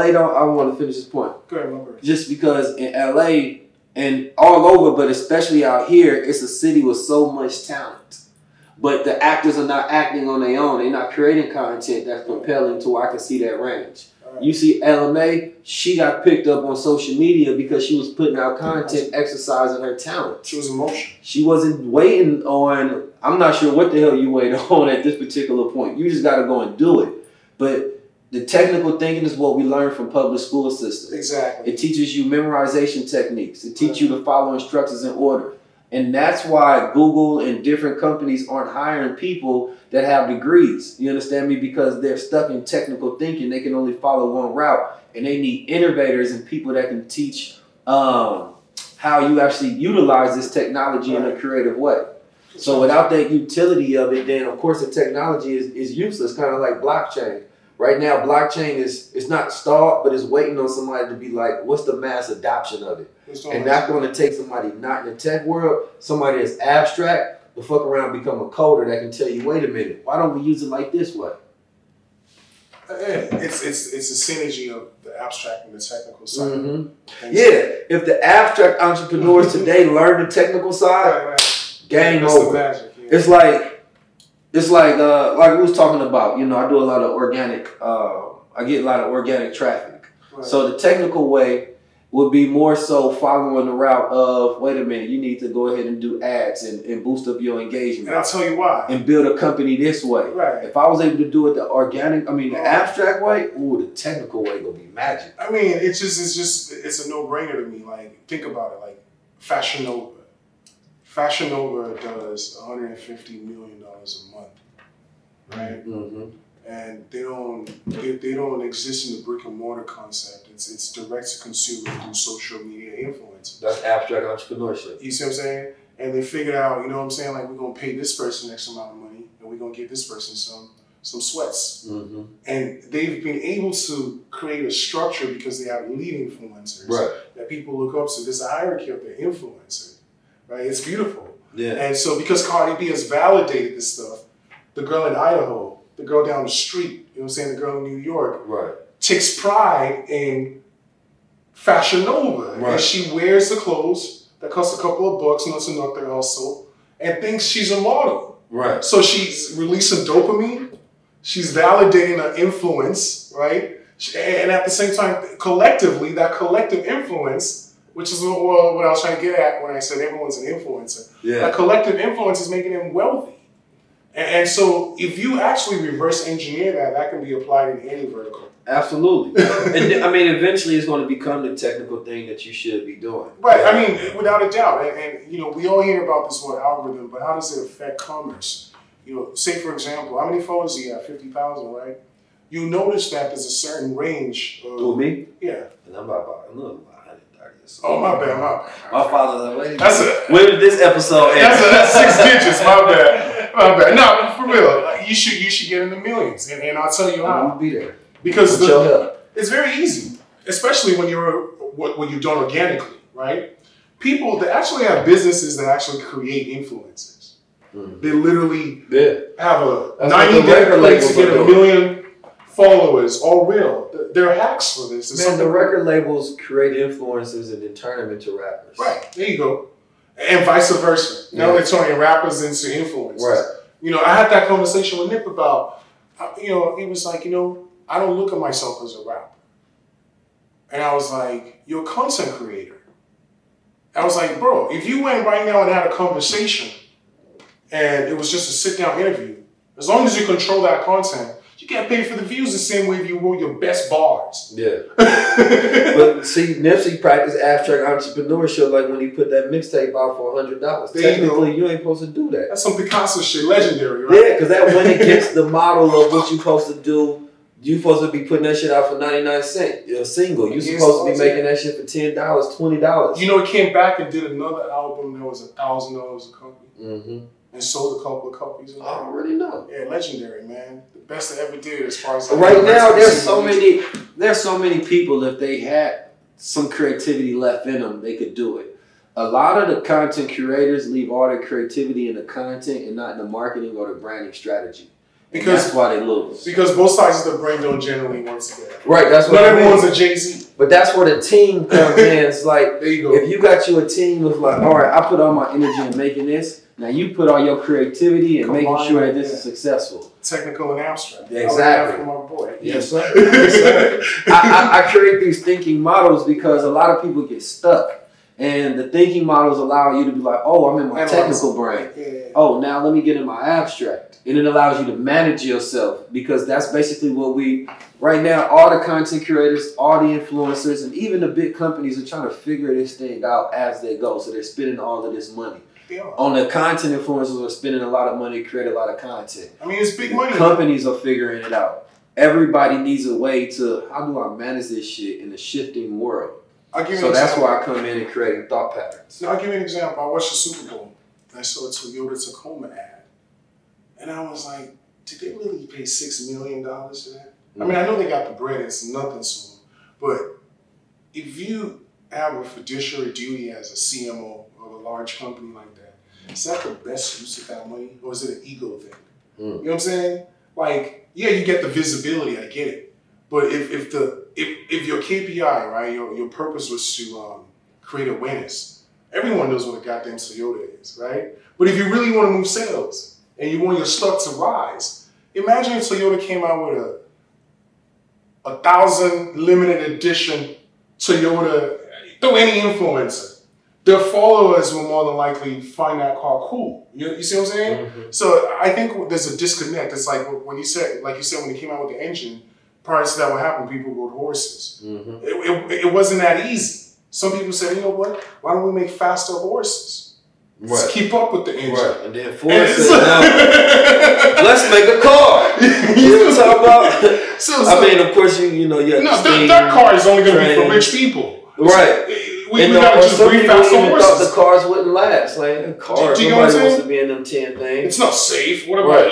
I want to finish this point. Go ahead, my brother. Just because in LA and all over, but especially out here, it's a city with so much talent. But the actors are not acting on their own. They're not creating content that's compelling to where I can see that range. Right. You see LMA, she got picked up on social media because she was putting out content, exercising her talent. She was in motion. She wasn't waiting on, I'm not sure what the hell you wait on at this particular point. You just got to go and do it. But the technical thinking is what we learn from public school systems. Exactly. It teaches you memorization techniques. It teaches you to follow instructions in order. And that's why Google and different companies aren't hiring people that have degrees. You understand me? Because they're stuck in technical thinking. They can only follow one route. And they need innovators and people that can teach how you actually utilize this technology in a creative way. So without that utility of it, then of course the technology is useless, kind of like blockchain. Right now, blockchain is not stalled, but it's waiting on somebody to be like, what's the mass adoption of it? And that's going to take somebody not in the tech world, somebody that's abstract, to fuck around and become a coder that can tell you, wait a minute, why don't we use it like this way? It's a synergy of the abstract and the technical side. Mm-hmm. Yeah, if the abstract entrepreneurs today learn the technical side, game over. Magic, yeah. It's like we was talking about, I do a lot of organic, I get a lot of organic traffic. Right. So the technical way would be more so following the route of, wait a minute, you need to go ahead and do ads and boost up your engagement. And I'll tell you why. And build a company this way. Right. If I was able to do it the abstract way, the technical way gonna be magic. I mean, it's a no-brainer to me. Like, think about it. Like, Fashion Nova. Fashion Nova does $150 million a month, right? Mm-hmm. And they don't exist in the brick and mortar concept. It's direct to consumer through social media influence. That's abstract entrepreneurship. You see what I'm saying? And they figured out, you know what I'm saying? Like, we're gonna pay this person X amount of money, and we're gonna give this person some sweats. Mm-hmm. And they've been able to create a structure because they have lead influencers that people look up to. There's a hierarchy of their influencer, right? It's beautiful. Yeah. And so because Cardi B has validated this stuff, the girl in Idaho, the girl down the street, you know what I'm saying, the girl in New York, takes pride in Fashion Nova. Right. And she wears the clothes that cost a couple of bucks, not to knock their hustle, and thinks she's a model. Right. So she's releasing dopamine, she's validating her influence, right? And at the same time, collectively, that collective influence, which is what I was trying to get at when I said everyone's an influencer, that collective influence is making them wealthy. And so if you actually reverse engineer that can be applied in any vertical. Absolutely. And I mean, eventually it's going to become the technical thing that you should be doing. Right. I mean, without a doubt. And you know, we all hear about this word algorithm, but how does it affect commerce? You know, say for example, how many followers do you have? 50,000, right? You notice that there's a certain range of... Who, me? Yeah. And I'm about 130 or so. Oh, my bad. My father's like, where did this episode end? That's 6 digits, my bad. My bad. No, for real. You should get in the millions. And I'll tell you how. I'll be there. Because it's very easy, especially when you're done organically, right? People that actually have businesses that actually create influencers. Mm-hmm. They literally have a 90-day place to get 1 million followers, all real. There are hacks for this. Man, the record labels create influencers and then turn them into rappers. Right, there you go. And vice versa. Now they're turning rappers into influencers. Right. You know, I had that conversation with Nip about, he was like, I don't look at myself as a rapper. And I was like, you're a content creator. I was like, bro, if you went right now and had a conversation and it was just a sit-down interview, as long as you control that content, you get paid for the views the same way if you wrote your best bars. Yeah. But see, Nipsey practiced abstract entrepreneurship like when he put that mixtape out for $100. Technically, you ain't supposed to do that. That's some Picasso shit, legendary, right? Yeah, because that went against the model of what you're supposed to do. You supposed to be putting that shit out for 99 cents. You're a single. You're supposed to be making that shit for $10, $20. You know, he came back and did another album that was $1,000 a copy. Mm-hmm. And sold a couple of copies. I already know. Yeah, legendary, man. The best they ever did as far as... Right now, there's so many people, if they had some creativity left in them, they could do it. A lot of the content curators leave all their creativity in the content and not in the marketing or the branding strategy. Because that's why they lose. Because both sides of the brain don't generally work together. Right, that's what not everyone's a Jay-Z. But that's where the team comes in. It's like, there you go. If you got you a team of like, all right, I put all my energy in making this. Now you put all your creativity and making sure that this is successful. Technical and abstract. Exactly. From my boy. Yes, sir. Yes, sir. I create these thinking models because a lot of people get stuck. And the thinking models allow you to be like, oh, I'm in my technical brain. Yeah. Oh, now let me get in my abstract. And it allows you to manage yourself because that's basically what right now, all the content creators, all the influencers, and even the big companies are trying to figure this thing out as they go. So they're spending all of this money. On the content influencers are spending a lot of money to create a lot of content. I mean, it's big money. Companies are figuring it out. Everybody needs a way to, how do I manage this shit in a shifting world? So that's why I come in and create thought patterns. Now, I'll give you an example. I watched the Super Bowl and I saw a Toyota Tacoma ad. And I was like, did they really pay $6 million for that? Mm-hmm. I mean, I know they got the bread, it's nothing to them. But if you have a fiduciary duty as a CMO of a large company like that, is that the best use of that money? Or is it an ego thing? Mm. You know what I'm saying? Like, yeah, you get the visibility, I get it. But if your KPI, right, your purpose was to create awareness, everyone knows what a goddamn Toyota is, right? But if you really want to move sales and you want your stock to rise, imagine if Toyota came out with a 1,000 limited edition Toyota, through any influencer, their followers will more than likely find that car cool. You see what I'm saying? Mm-hmm. So I think there's a disconnect. It's like when you said, when it came out with the engine, prior to that, what happened? People rode horses. Mm-hmm. It wasn't that easy. Some people said, you know what? Why don't we make faster horses? Right. Let's keep up with the engine. Right. And then Ford said, no, let's make a car. You know what I'm talking about? I mean, of course, you know, that car is only going to be for rich people. Right. We got to just breathe faster horses. Thought the cars wouldn't last. Like, cars, do you know what I'm saying? wants to be in them 10 things. It's not safe. What about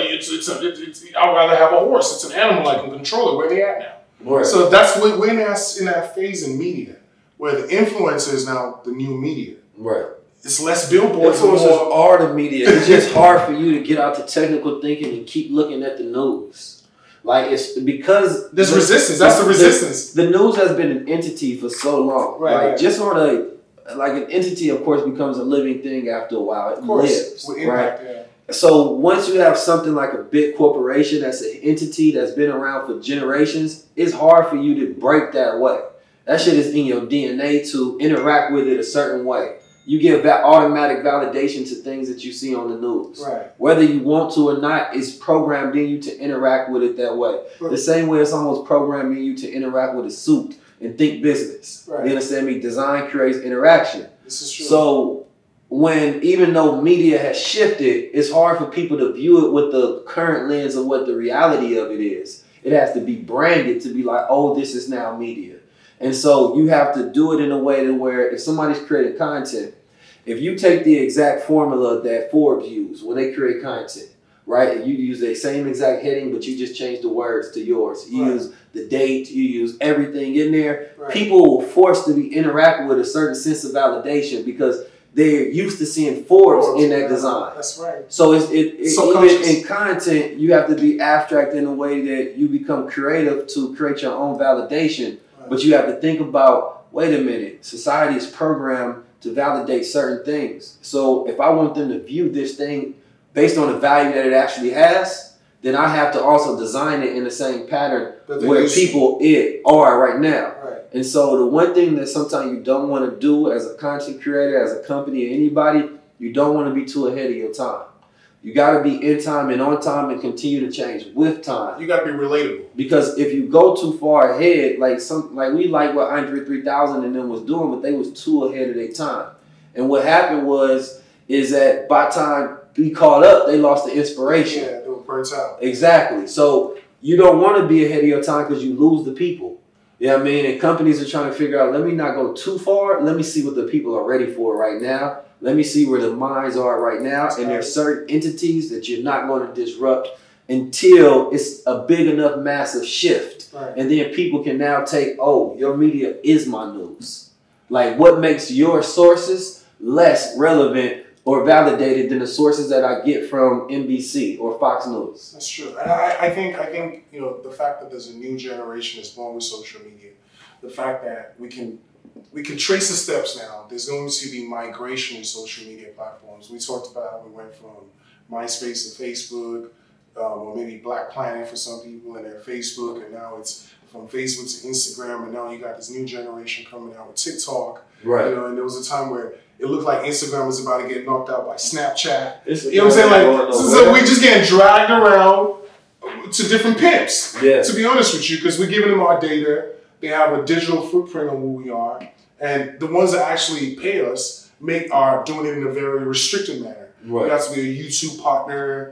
it? I'd rather have a horse. It's an animal. I can control it. Where they at now? Right. So that's what we're in that phase in media, where the influencer is now the new media. Right. It's less billboards. Influencers are the media. It's just hard for you to get out to technical thinking and keep looking at the news. Like, it's because there's resistance. That's the resistance. The news has been an entity for so long. Right. Like, just on an entity, of course, becomes a living thing after a while. It lives. With impact, right. Yeah. So once you have something like a big corporation that's an entity that's been around for generations, it's hard for you to break that way. That shit is in your DNA to interact with it a certain way. You give that automatic validation to things that you see on the news. Right. Whether you want to or not, it's programmed in you to interact with it that way. Right. The same way it's almost programming you to interact with a suit and think business. Right. You understand me? Design creates interaction. This is true. So even though media has shifted, it's hard for people to view it with the current lens of what the reality of it is. It has to be branded to be like, oh, this is now media. And so you have to do it in a way to where if somebody's creating content, if you take the exact formula that Forbes used when they create content, right? And you use the same exact heading, but you just change the words to yours. You use the date, you use everything in there. Right. People will force to be interacting with a certain sense of validation because they're used to seeing Forbes in that design. That's right. So even in content, you have to be abstract in a way that you become creative to create your own validation. Right. But you have to think about, wait a minute, society is programmed to validate certain things. So if I want them to view this thing based on the value that it actually has, then I have to also design it in the same pattern where people are right now. Right. And so the one thing that sometimes you don't want to do as a content creator, as a company, or anybody, you don't want to be too ahead of your time. You got to be in time and on time and continue to change with time. You got to be relatable. Because if you go too far ahead, like we like what Andre 3000 and them was doing, but they was too ahead of their time. And what happened is that by the time we caught up, they lost the inspiration. Yeah, they were burnt out. Exactly. So you don't want to be ahead of your time because you lose the people. You know what I mean? And companies are trying to figure out, let me not go too far. Let me see what the people are ready for right now. Let me see where the minds are right now. And there's certain entities that you're not going to disrupt until it's a big enough massive shift. Right. And then people can now take, oh, your media is my news. Like, what makes your sources less relevant or validated than the sources that I get from NBC or Fox News? That's true. And I think the fact that there's a new generation that's born with social media, the fact that we can trace the steps now. There's going to be migration in social media platforms. We talked about how we went from MySpace to Facebook, or maybe Black Planet for some people, and their Facebook, and now it's from Facebook to Instagram, and now you got this new generation coming out with TikTok. Right. And there was a time where it looked like Instagram was about to get knocked out by Snapchat. You know what I'm saying? So we just getting dragged around to different pimps. Yeah. To be honest with you, because we're giving them our data. They have a digital footprint on who we are. And the ones that actually pay us are doing it in a very restricted manner. Right. You have to be a YouTube partner.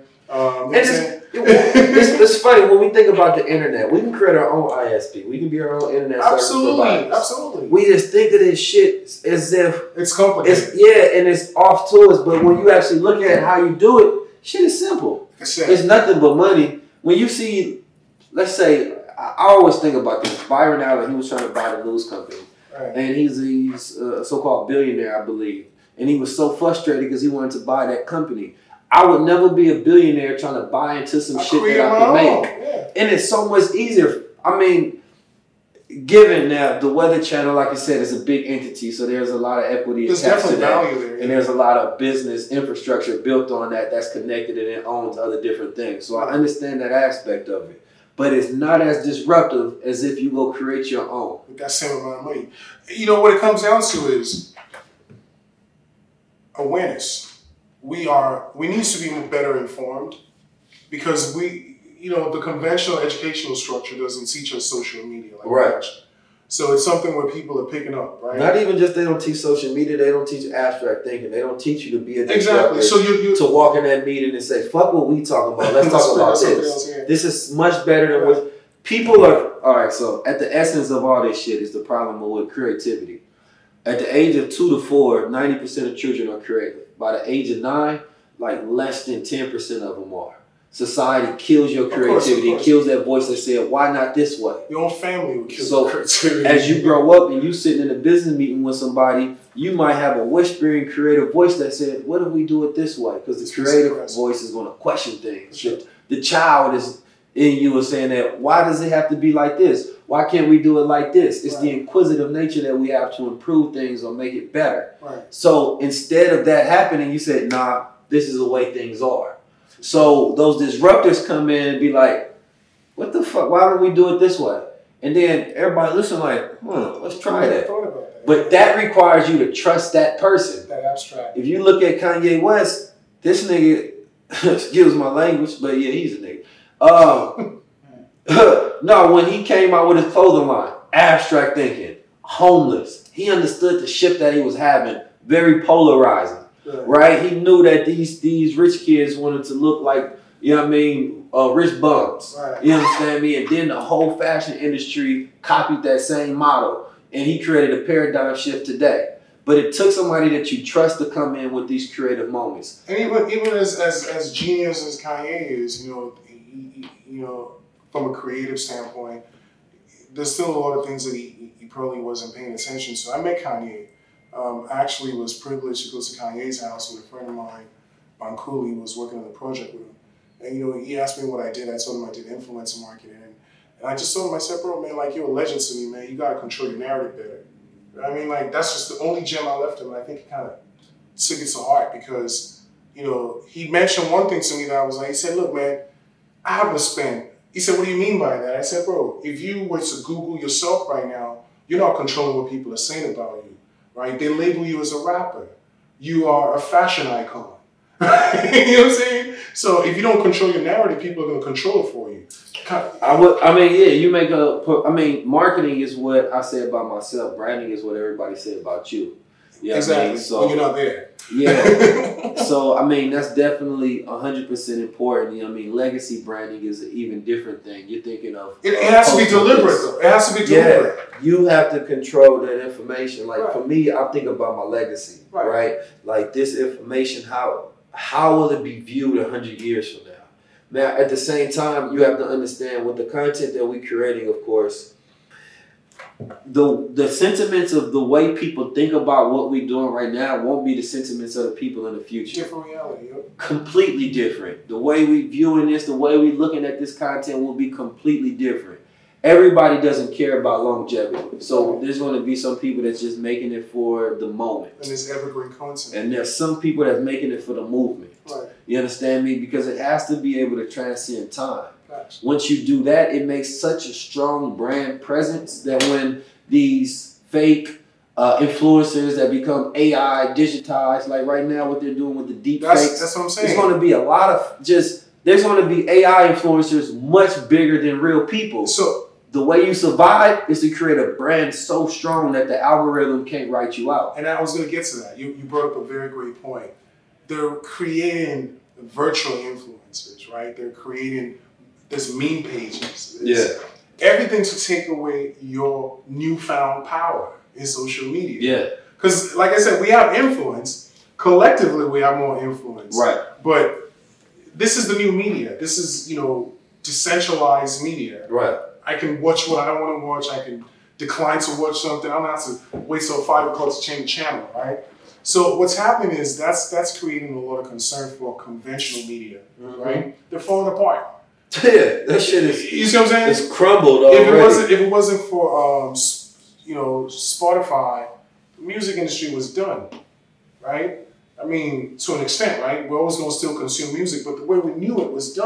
It's funny, when we think about the internet, we can create our own ISP. We can be our own internet service providers. Absolutely. We just think of this shit as if it's complicated. And it's off to us. But when you actually look at how you do it, shit is simple. It's nothing but money. When you see, let's say, I always think about this. Byron Allen, he was trying to buy the news company. Right. And he's a so-called billionaire, I believe. And he was so frustrated because he wanted to buy that company. I would never be a billionaire trying to buy into some shit that I could make. Yeah. And it's so much easier. I mean, given now the Weather Channel, like I said, is a big entity, so there's a lot of equity attached to that. Value there, yeah. And there's a lot of business infrastructure built on that's connected and it owns other different things. So I understand that aspect of it. but it's not as disruptive as if you go create your own. With that same amount of money. You know, what it comes down to is awareness. We need to be better informed because the conventional educational structure doesn't teach us social media like that. So it's something where people are picking up, right? Not even just they don't teach social media, they don't teach abstract thinking. They don't teach you to be a disruptor. Exactly. So you to walk in that meeting and say, fuck what we talking about. Let's talk about this. This is much better than what people are. All right, so at the essence of all this shit is the problem with creativity. At the age of 2 to 4, 90% of children are creative. By the age of 9, like less than 10% of them are. Society kills your creativity, kills that voice that said, why not this way? Your own family will kill your creativity. As you grow up and you sitting in a business meeting with somebody, you might have a whispering creative voice that said, what if we do it this way? Because the creative voice is going to question things. Sure. The child is in you is saying that, why does it have to be like this? Why can't we do it like this? It's the inquisitive nature that we have to improve things or make it better. Right. So instead of that happening, you said, nah, this is the way things are. So those disruptors come in and be like, what the fuck? Why don't we do it this way? And then everybody listen like, let's try that. But that requires you to trust that person. That abstract. If you look at Kanye West, this nigga, excuse my language, but yeah, he's a nigga. No, when he came out with his clothing line, abstract thinking, homeless. He understood the shift that he was having, very polarizing. Right? He knew that these rich kids wanted to look like, you know what I mean, rich bums. Right. You understand me? And then the whole fashion industry copied that same model. And he created a paradigm shift today. But it took somebody that you trust to come in with these creative moments. And even as genius as Kanye is, you know, from a creative standpoint, there's still a lot of things that he probably wasn't paying attention to. I met Kanye. I actually was privileged to go to Kanye's house with a friend of mine, Bon Cooley, who was working on the project with him. And, he asked me what I did. I told him I did influencer marketing. And I just told him, I said, bro, man, like, you're a legend to me, man. You got to control your narrative better. I mean, like, that's just the only gem I left him. And I think he kind of took it to heart because, he mentioned one thing to me that I was like, he said, look, man, I haven't spent. He said, what do you mean by that? I said, bro, if you were to Google yourself right now, you're not controlling what people are saying about you. Right? They label you as a rapper. You are a fashion icon. You know what I'm saying? So if you don't control your narrative, people are going to control it for you. Marketing is what I say about myself. Branding is what everybody say about you. Exactly. So when you're not there. Yeah. So, that's definitely 100% important. Legacy branding is an even different thing. You're thinking of... It has to be deliberate, though. It has to be deliberate. Yeah. You have to control that information. Like, for me, I think about my legacy, right? Like, this information, how will it be viewed 100 years from now? Now, at the same time, you have to understand with the content that we're creating, of course, the sentiments of the way people think about what we're doing right now won't be the sentiments of the people in the future. Different reality, Completely different. The way we viewing this, the way we looking at this content will be completely different. Everybody doesn't care about longevity. So there's going to be some people that's just making it for the moment. And it's evergreen content. And there's some people that's making it for the movement. Right. You understand me? Because it has to be able to transcend time. Once you do that, it makes such a strong brand presence that when these fake influencers that become AI digitized, like right now what they're doing with the deep fakes, that's what I'm saying. There's going to be a lot of there's going to be AI influencers much bigger than real people. So the way you survive is to create a brand so strong that the algorithm can't write you out. And I was going to get to that. You brought up a very great point. They're creating virtual influencers, right? They're creating there's meme pages. Everything to take away your newfound power in social media. Yeah. Because, like I said, we have influence. Collectively, we have more influence. Right. But this is the new media. This is, decentralized media. Right. I can watch what I want to watch. I can decline to watch something. I don't have to wait till 5 o'clock to change the channel, right? So what's happening is that's creating a lot of concern for conventional media, right? They're falling apart. Yeah, that shit is. You see what I'm saying? It's crumbled already. If it wasn't for Spotify, the music industry was done, right? To an extent, right? We're always going to still consume music, but the way we knew it was done.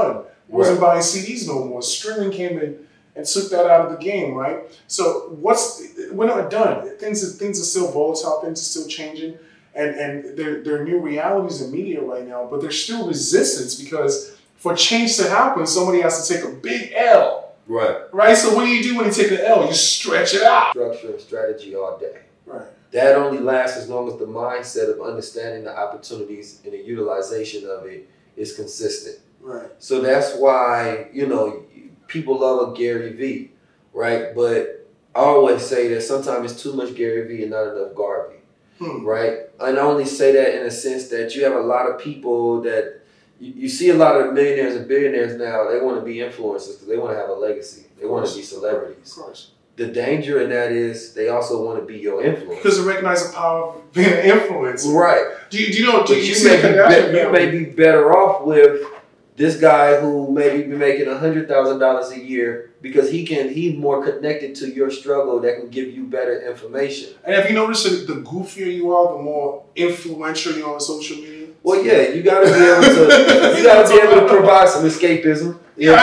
wasn't buying CDs no more. Streaming came in and took that out of the game, right? So we're not done. Things are still volatile. Things are still changing, and there are new realities in media right now. But there's still resistance because for change to happen, somebody has to take a big L. Right. So what do you do when you take an L? You stretch it out. Structure and strategy all day. Right. That only lasts as long as the mindset of understanding the opportunities and the utilization of it is consistent. Right. So that's why, people love a Gary Vee, right? But I always say that sometimes it's too much Gary Vee and not enough Garvey, right? And I only say that in a sense that you have a lot of people that you see a lot of millionaires and billionaires now, they want to be influencers because they want to have a legacy. They want to be celebrities. Of course. The danger in that is they also want to be your influence. Because they recognize the power of being an influencer. Right. Do you know? You may be better off with this guy who maybe be making $100,000 a year because he's more connected to your struggle that can give you better information. And have you noticed that the goofier you are, the more influential you are on social media? Well, yeah, you gotta be able to provide some escapism.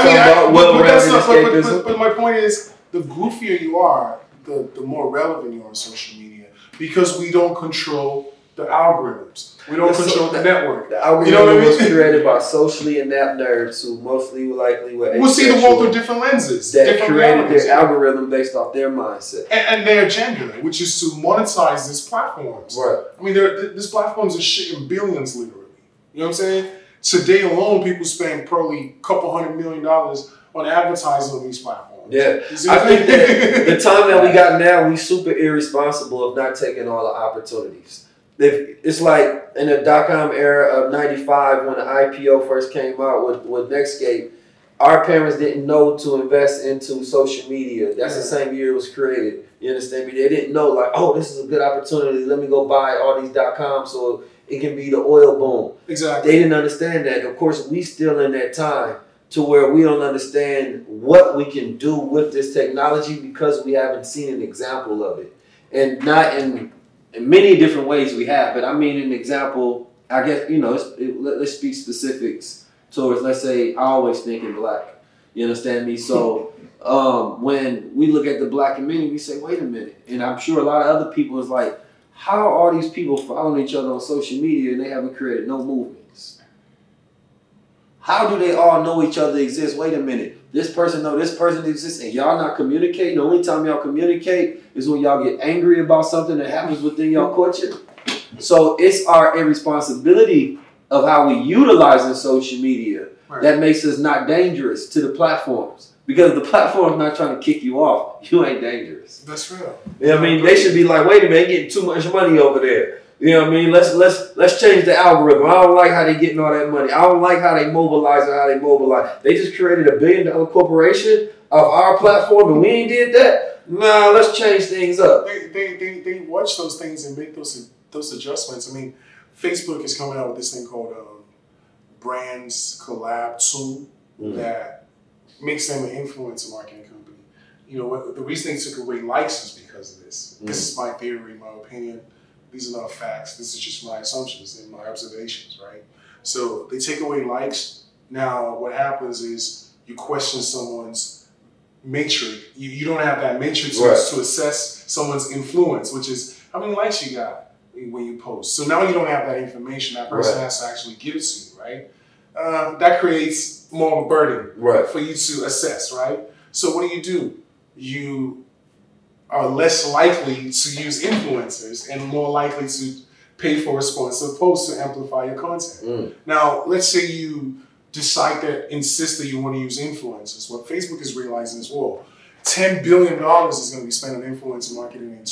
But my point is, the goofier you are, the more relevant you are on social media because we don't control the algorithms. We don't control the network. The algorithm was created by socially inept nerds who mostly likely were we'll see the world through different lenses. That created their algorithm based off their mindset. And their agenda, which is to monetize these platforms. Right. I mean, these platforms are shitting billions, literally. You know what I'm saying? Today alone, people spend probably a couple $100 million on advertising on these platforms. Yeah, I think that the time that we got now, we super irresponsible of not taking all the opportunities. It's like in the dot-com era of 95 when the IPO first came out with Netscape, our parents didn't know to invest into social media. That's the same year it was created. You understand me? They didn't know like, oh, this is a good opportunity. Let me go buy all these .coms so it can be the oil boom. Exactly. They didn't understand that. Of course, we still in that time to where we don't understand what we can do with this technology because we haven't seen an example of it. And not in many different ways we have, but I mean an example, I guess, let's speak specifics towards, let's say, I always think in black. You understand me? So when we look at the black community, we say, wait a minute. And I'm sure a lot of other people is like, how are these people following each other on social media and they haven't created no movements? How do they all know each other exists? Wait a minute. This person know this person exists and y'all not communicating. The only time y'all communicate is when y'all get angry about something that happens within y'all culture. So it's our irresponsibility of how we utilizing social media that makes us not dangerous to the platforms. Because the platform's not trying to kick you off, you ain't dangerous. That's real. You know what I mean? They should be like, wait a minute, getting too much money over there. You know what I mean? Let's change the algorithm. I don't like how they getting all that money. I don't like how they mobilize and how they mobilize. They just created $1 billion corporation of our platform and we ain't did that. Nah, let's change things up. They watch those things and make those adjustments. I mean, Facebook is coming out with this thing called Brands Collab tool that makes them an influencer marketing company. You know, the reason they took away likes is because of this. This is my theory, my opinion. These are not facts. This is just my assumptions and my observations, right? So they take away likes. Now what happens is you question someone's matrix. You don't have that matrix to assess someone's influence, which is how many likes you got when you post. So now you don't have that information. That person has to actually give it to you, right? That creates more of a burden for you to assess, right? So what do? You are less likely to use influencers and more likely to pay for a sponsored post to amplify your content. Now, let's say you decide that insist that you want to use influencers. What Facebook is realizing is, well, $10 billion is going to be spent on influencer marketing in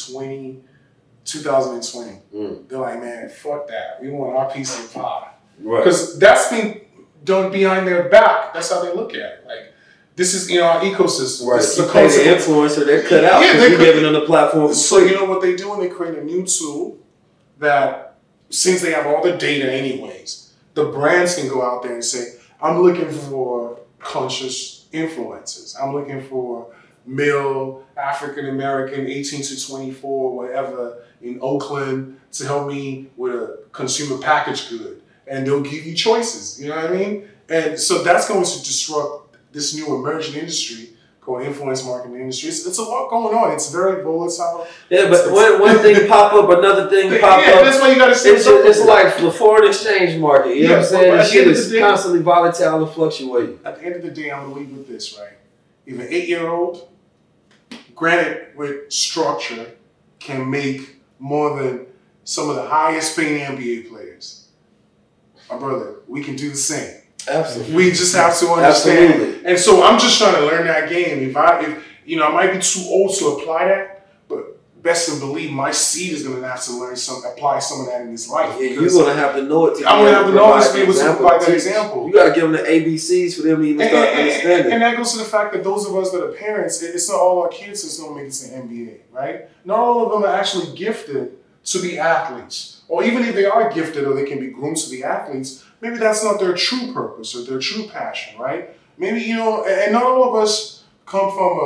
2020. They're like, man, fuck that. We want our piece of the pie. Because that's been done behind their back. That's how they look at it. Like, this is our ecosystem. Right. This is the influencer, they're cut out because you're giving them the platform. So you know what they do when they create a new tool that, since they have all the data anyways, the brands can go out there and say, I'm looking for conscious influencers. I'm looking for male, African-American, 18 to 24, whatever, in Oakland to help me with a consumer packaged good. And they'll give you choices, you know what I mean? And so that's going to disrupt this new emerging industry called influence marketing industry. It's a lot going on. It's very volatile. Yeah, but one thing pop up, another thing pop up. That's why you got to say it's like the foreign exchange market. You know what I'm saying? Well, Shit is constantly volatile and fluctuating. At the end of the day, I'm going to leave with this, right? If an 8-year-old, granted with structure, can make more than some of the highest paying NBA players, my brother, we can do the same. Absolutely. We just have to understand. Absolutely. And so I'm just trying to learn that game. If I might be too old to apply that, but best to believe my seed is going to have to apply some of that in his life. Yeah, you're going to have to know it. I'm going to have to know it to be able to provide that example. You got to give them the ABCs for them to even start understanding. And that goes to the fact that those of us that are parents, it's not all our kids that's going to make it to the NBA, right? Not all of them are actually gifted to be athletes. Or even if they are gifted or they can be groomed to be athletes, maybe that's not their true purpose or their true passion, right? Maybe, and not all of us come from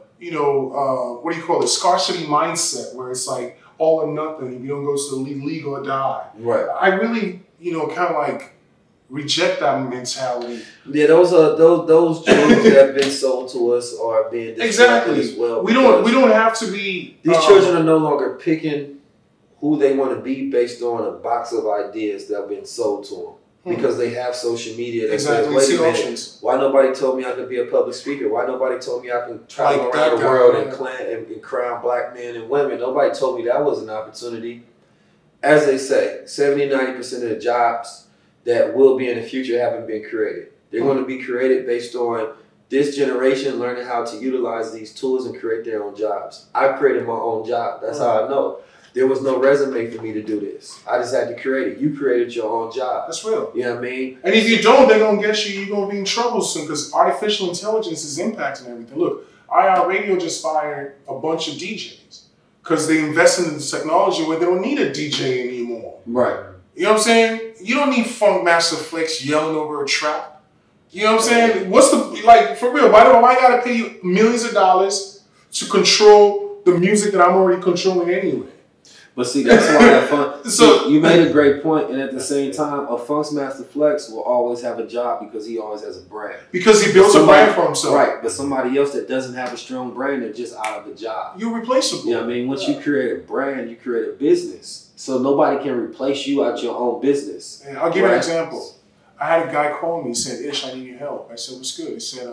a scarcity mindset where it's like all or nothing. If you don't go to the league or die. Right. I really, kind of like reject that mentality. Yeah, those children that have been sold to us are being exactly as well. We don't have to be. These children are no longer picking who they want to be based on a box of ideas that have been sold to them. Because they have social media that says, wait a minute, why nobody told me I could be a public speaker? Why nobody told me I can travel around the world and crown black men and women? Nobody told me that was an opportunity. As they say, 70-90% of the jobs that will be in the future haven't been created. They're going to be created based on this generation learning how to utilize these tools and create their own jobs. I created my own job. That's how I know. There was no resume for me to do this. I just had to create it. You created your own job. That's real. You know what I mean? And if you don't, they're going to get you. You're going to be in trouble soon because artificial intelligence is impacting everything. Look, IR Radio just fired a bunch of DJs because they invested in the technology where they don't need a DJ anymore. Right. You know what I'm saying? You don't need Funk Master Flex yelling over a trap. You know what I'm saying? What's for real, why do I got to pay you millions of dollars to control the music that I'm already controlling anyway? But see, that's why that fun. So you made a great point, and at the same time, a Funk's Master Flex will always have a job because he always has a brand. Because he built a brand for himself, right? But somebody else that doesn't have a strong brand, they're just out of the job. You're replaceable. You know what I mean? Once you create a brand, you create a business, so nobody can replace you out your own business. And I'll give you an example. I had a guy call me. He said, "Ish, I need your help." I said, "What's good?" He said,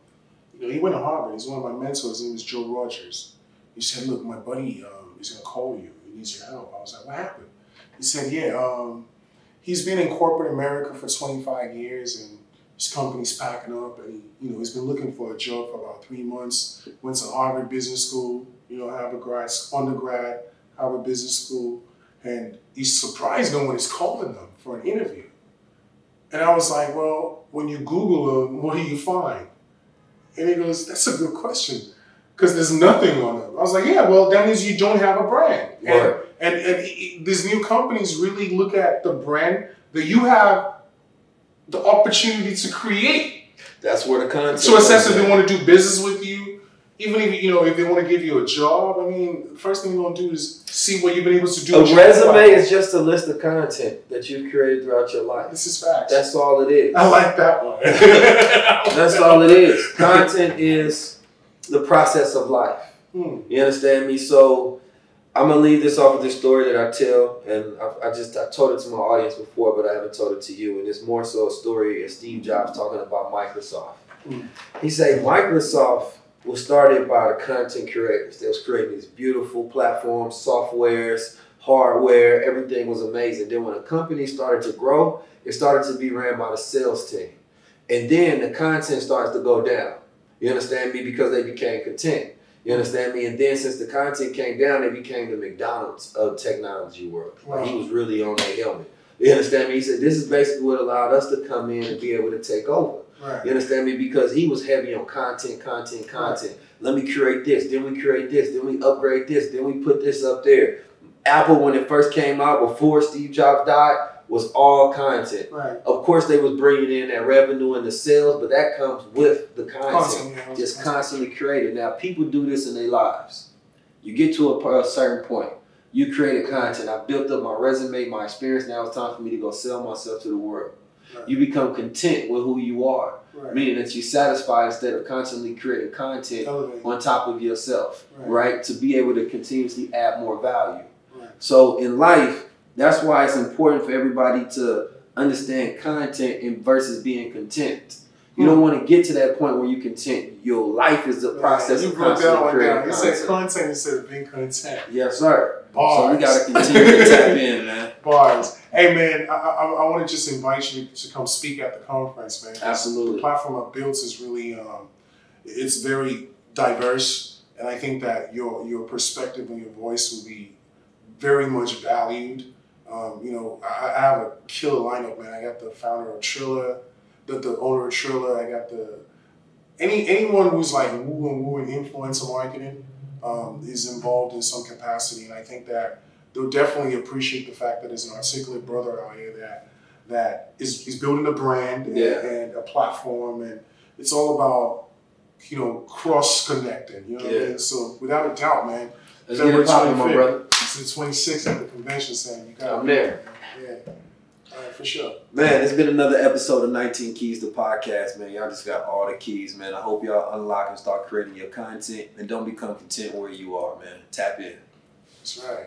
he went to Harvard. He's one of my mentors. His name is Joe Rogers. He said, "Look, my buddy is gonna call you. He needs your help." I was like, "What happened?" He said, he's been in corporate America for 25 years and his company's packing up and he's been looking for a job for about 3 months. Went to Harvard Business School, undergrad, Harvard Business School, and he's surprised no one is calling them for an interview. And I was like, "Well, when you Google him, what do you find?" And he goes, "That's a good question. Because there's nothing on them." I was like, "Yeah, well, that means you don't have a brand." Right. And these new companies really look at the brand that you have the opportunity to create. That's where the content. So essentially, they want to do business with you. Even if they want to give you a job, I mean, the first thing they're going to do is see what you've been able to do. A resume is just a list of content that you've created throughout your life. This is facts. That's all it is. I like that one. That's all it is. Content is the process of life. You understand me? So I'm going to leave this off with this story that I tell, and I told it to my audience before, but I haven't told it to you, and it's more so a story of Steve Jobs talking about Microsoft. He said Microsoft was started by the content creators. They was creating these beautiful platforms, softwares, hardware, everything was amazing. Then when a company started to grow, it started to be ran by the sales team. And then the content starts to go down. You understand me? Because they became content. You understand me? And then since the content came down, they became the McDonald's of technology world. Wow. He was really on their helmet. You understand me? He said, this is basically what allowed us to come in and be able to take over. Right. You understand me? Because he was heavy on content. Right. Let me create this, then we create this, then we upgrade this, then we put this up there. Apple, when it first came out, before Steve Jobs died, was all content. Right. Of course, they was bringing in that revenue and the sales, but that comes with the content. Just constantly created. Now, people do this in their lives. You get to a certain point. You created content. I built up my resume, my experience. Now it's time for me to go sell myself to the world. Right. You become content with who you are, right. meaning that you're satisfied instead of constantly creating content on top of yourself, right? To be able to continuously add more value. Right. So in life, that's why it's important for everybody to understand content versus being content. You don't want to get to that point where you're content. Your life is the process of constantly creating content. You said content instead of being content. Yes, sir. Bars. So we got to continue to tap in, man. Bars. Hey, man, I want to just invite you to come speak at the conference, man. Absolutely. The platform I built is really, it's very diverse. And I think that your perspective and your voice will be very much valued. I have a killer lineup, man. I got the founder of Trilla, the owner of Trilla. I got anyone who's like woo in influencer marketing is involved in some capacity, and I think that they'll definitely appreciate the fact that there's an articulate brother out here that is building a brand and a platform, and it's all about cross connecting. You know what I mean? So without a doubt, man. Let's get it popping, my brother. It's the 26th at the convention center. You got I'm there. Yeah. All right, for sure. Man, it's been another episode of 19 Keys, the podcast, man. Y'all just got all the keys, man. I hope y'all unlock and start creating your content, and don't become content where you are, man. Tap in. That's right.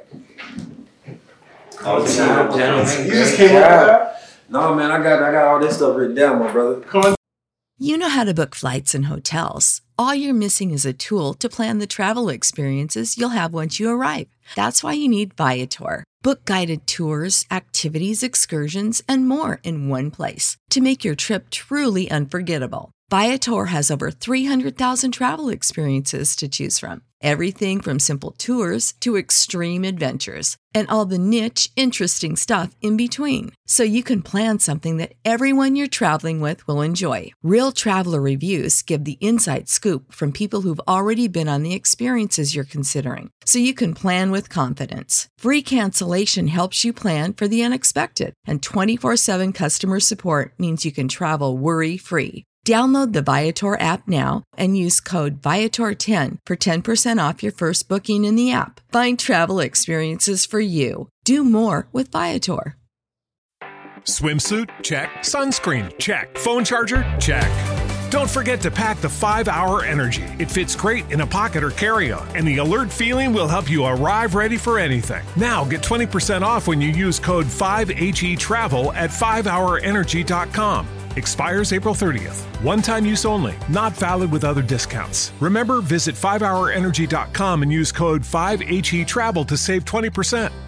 Oh, gentlemen. You just came up with that? No, man, I got all this stuff written down, my brother. You know how to book flights and hotels. All you're missing is a tool to plan the travel experiences you'll have once you arrive. That's why you need Viator. Book guided tours, activities, excursions, and more in one place to make your trip truly unforgettable. Viator has over 300,000 travel experiences to choose from. Everything from simple tours to extreme adventures and all the niche, interesting stuff in between. So you can plan something that everyone you're traveling with will enjoy. Real traveler reviews give the inside scoop from people who've already been on the experiences you're considering. So you can plan with confidence. Free cancellation helps you plan for the unexpected. And 24/7 customer support means you can travel worry-free. Download the Viator app now and use code Viator10 for 10% off your first booking in the app. Find travel experiences for you. Do more with Viator. Swimsuit? Check. Sunscreen? Check. Phone charger? Check. Don't forget to pack the 5-Hour Energy. It fits great in a pocket or carry-on, and the alert feeling will help you arrive ready for anything. Now get 20% off when you use code 5HETRAVEL at 5hourenergy.com. Expires April 30th. One-time use only. Not valid with other discounts. Remember, visit 5hourenergy.com and use code 5HETRAVEL to save 20%.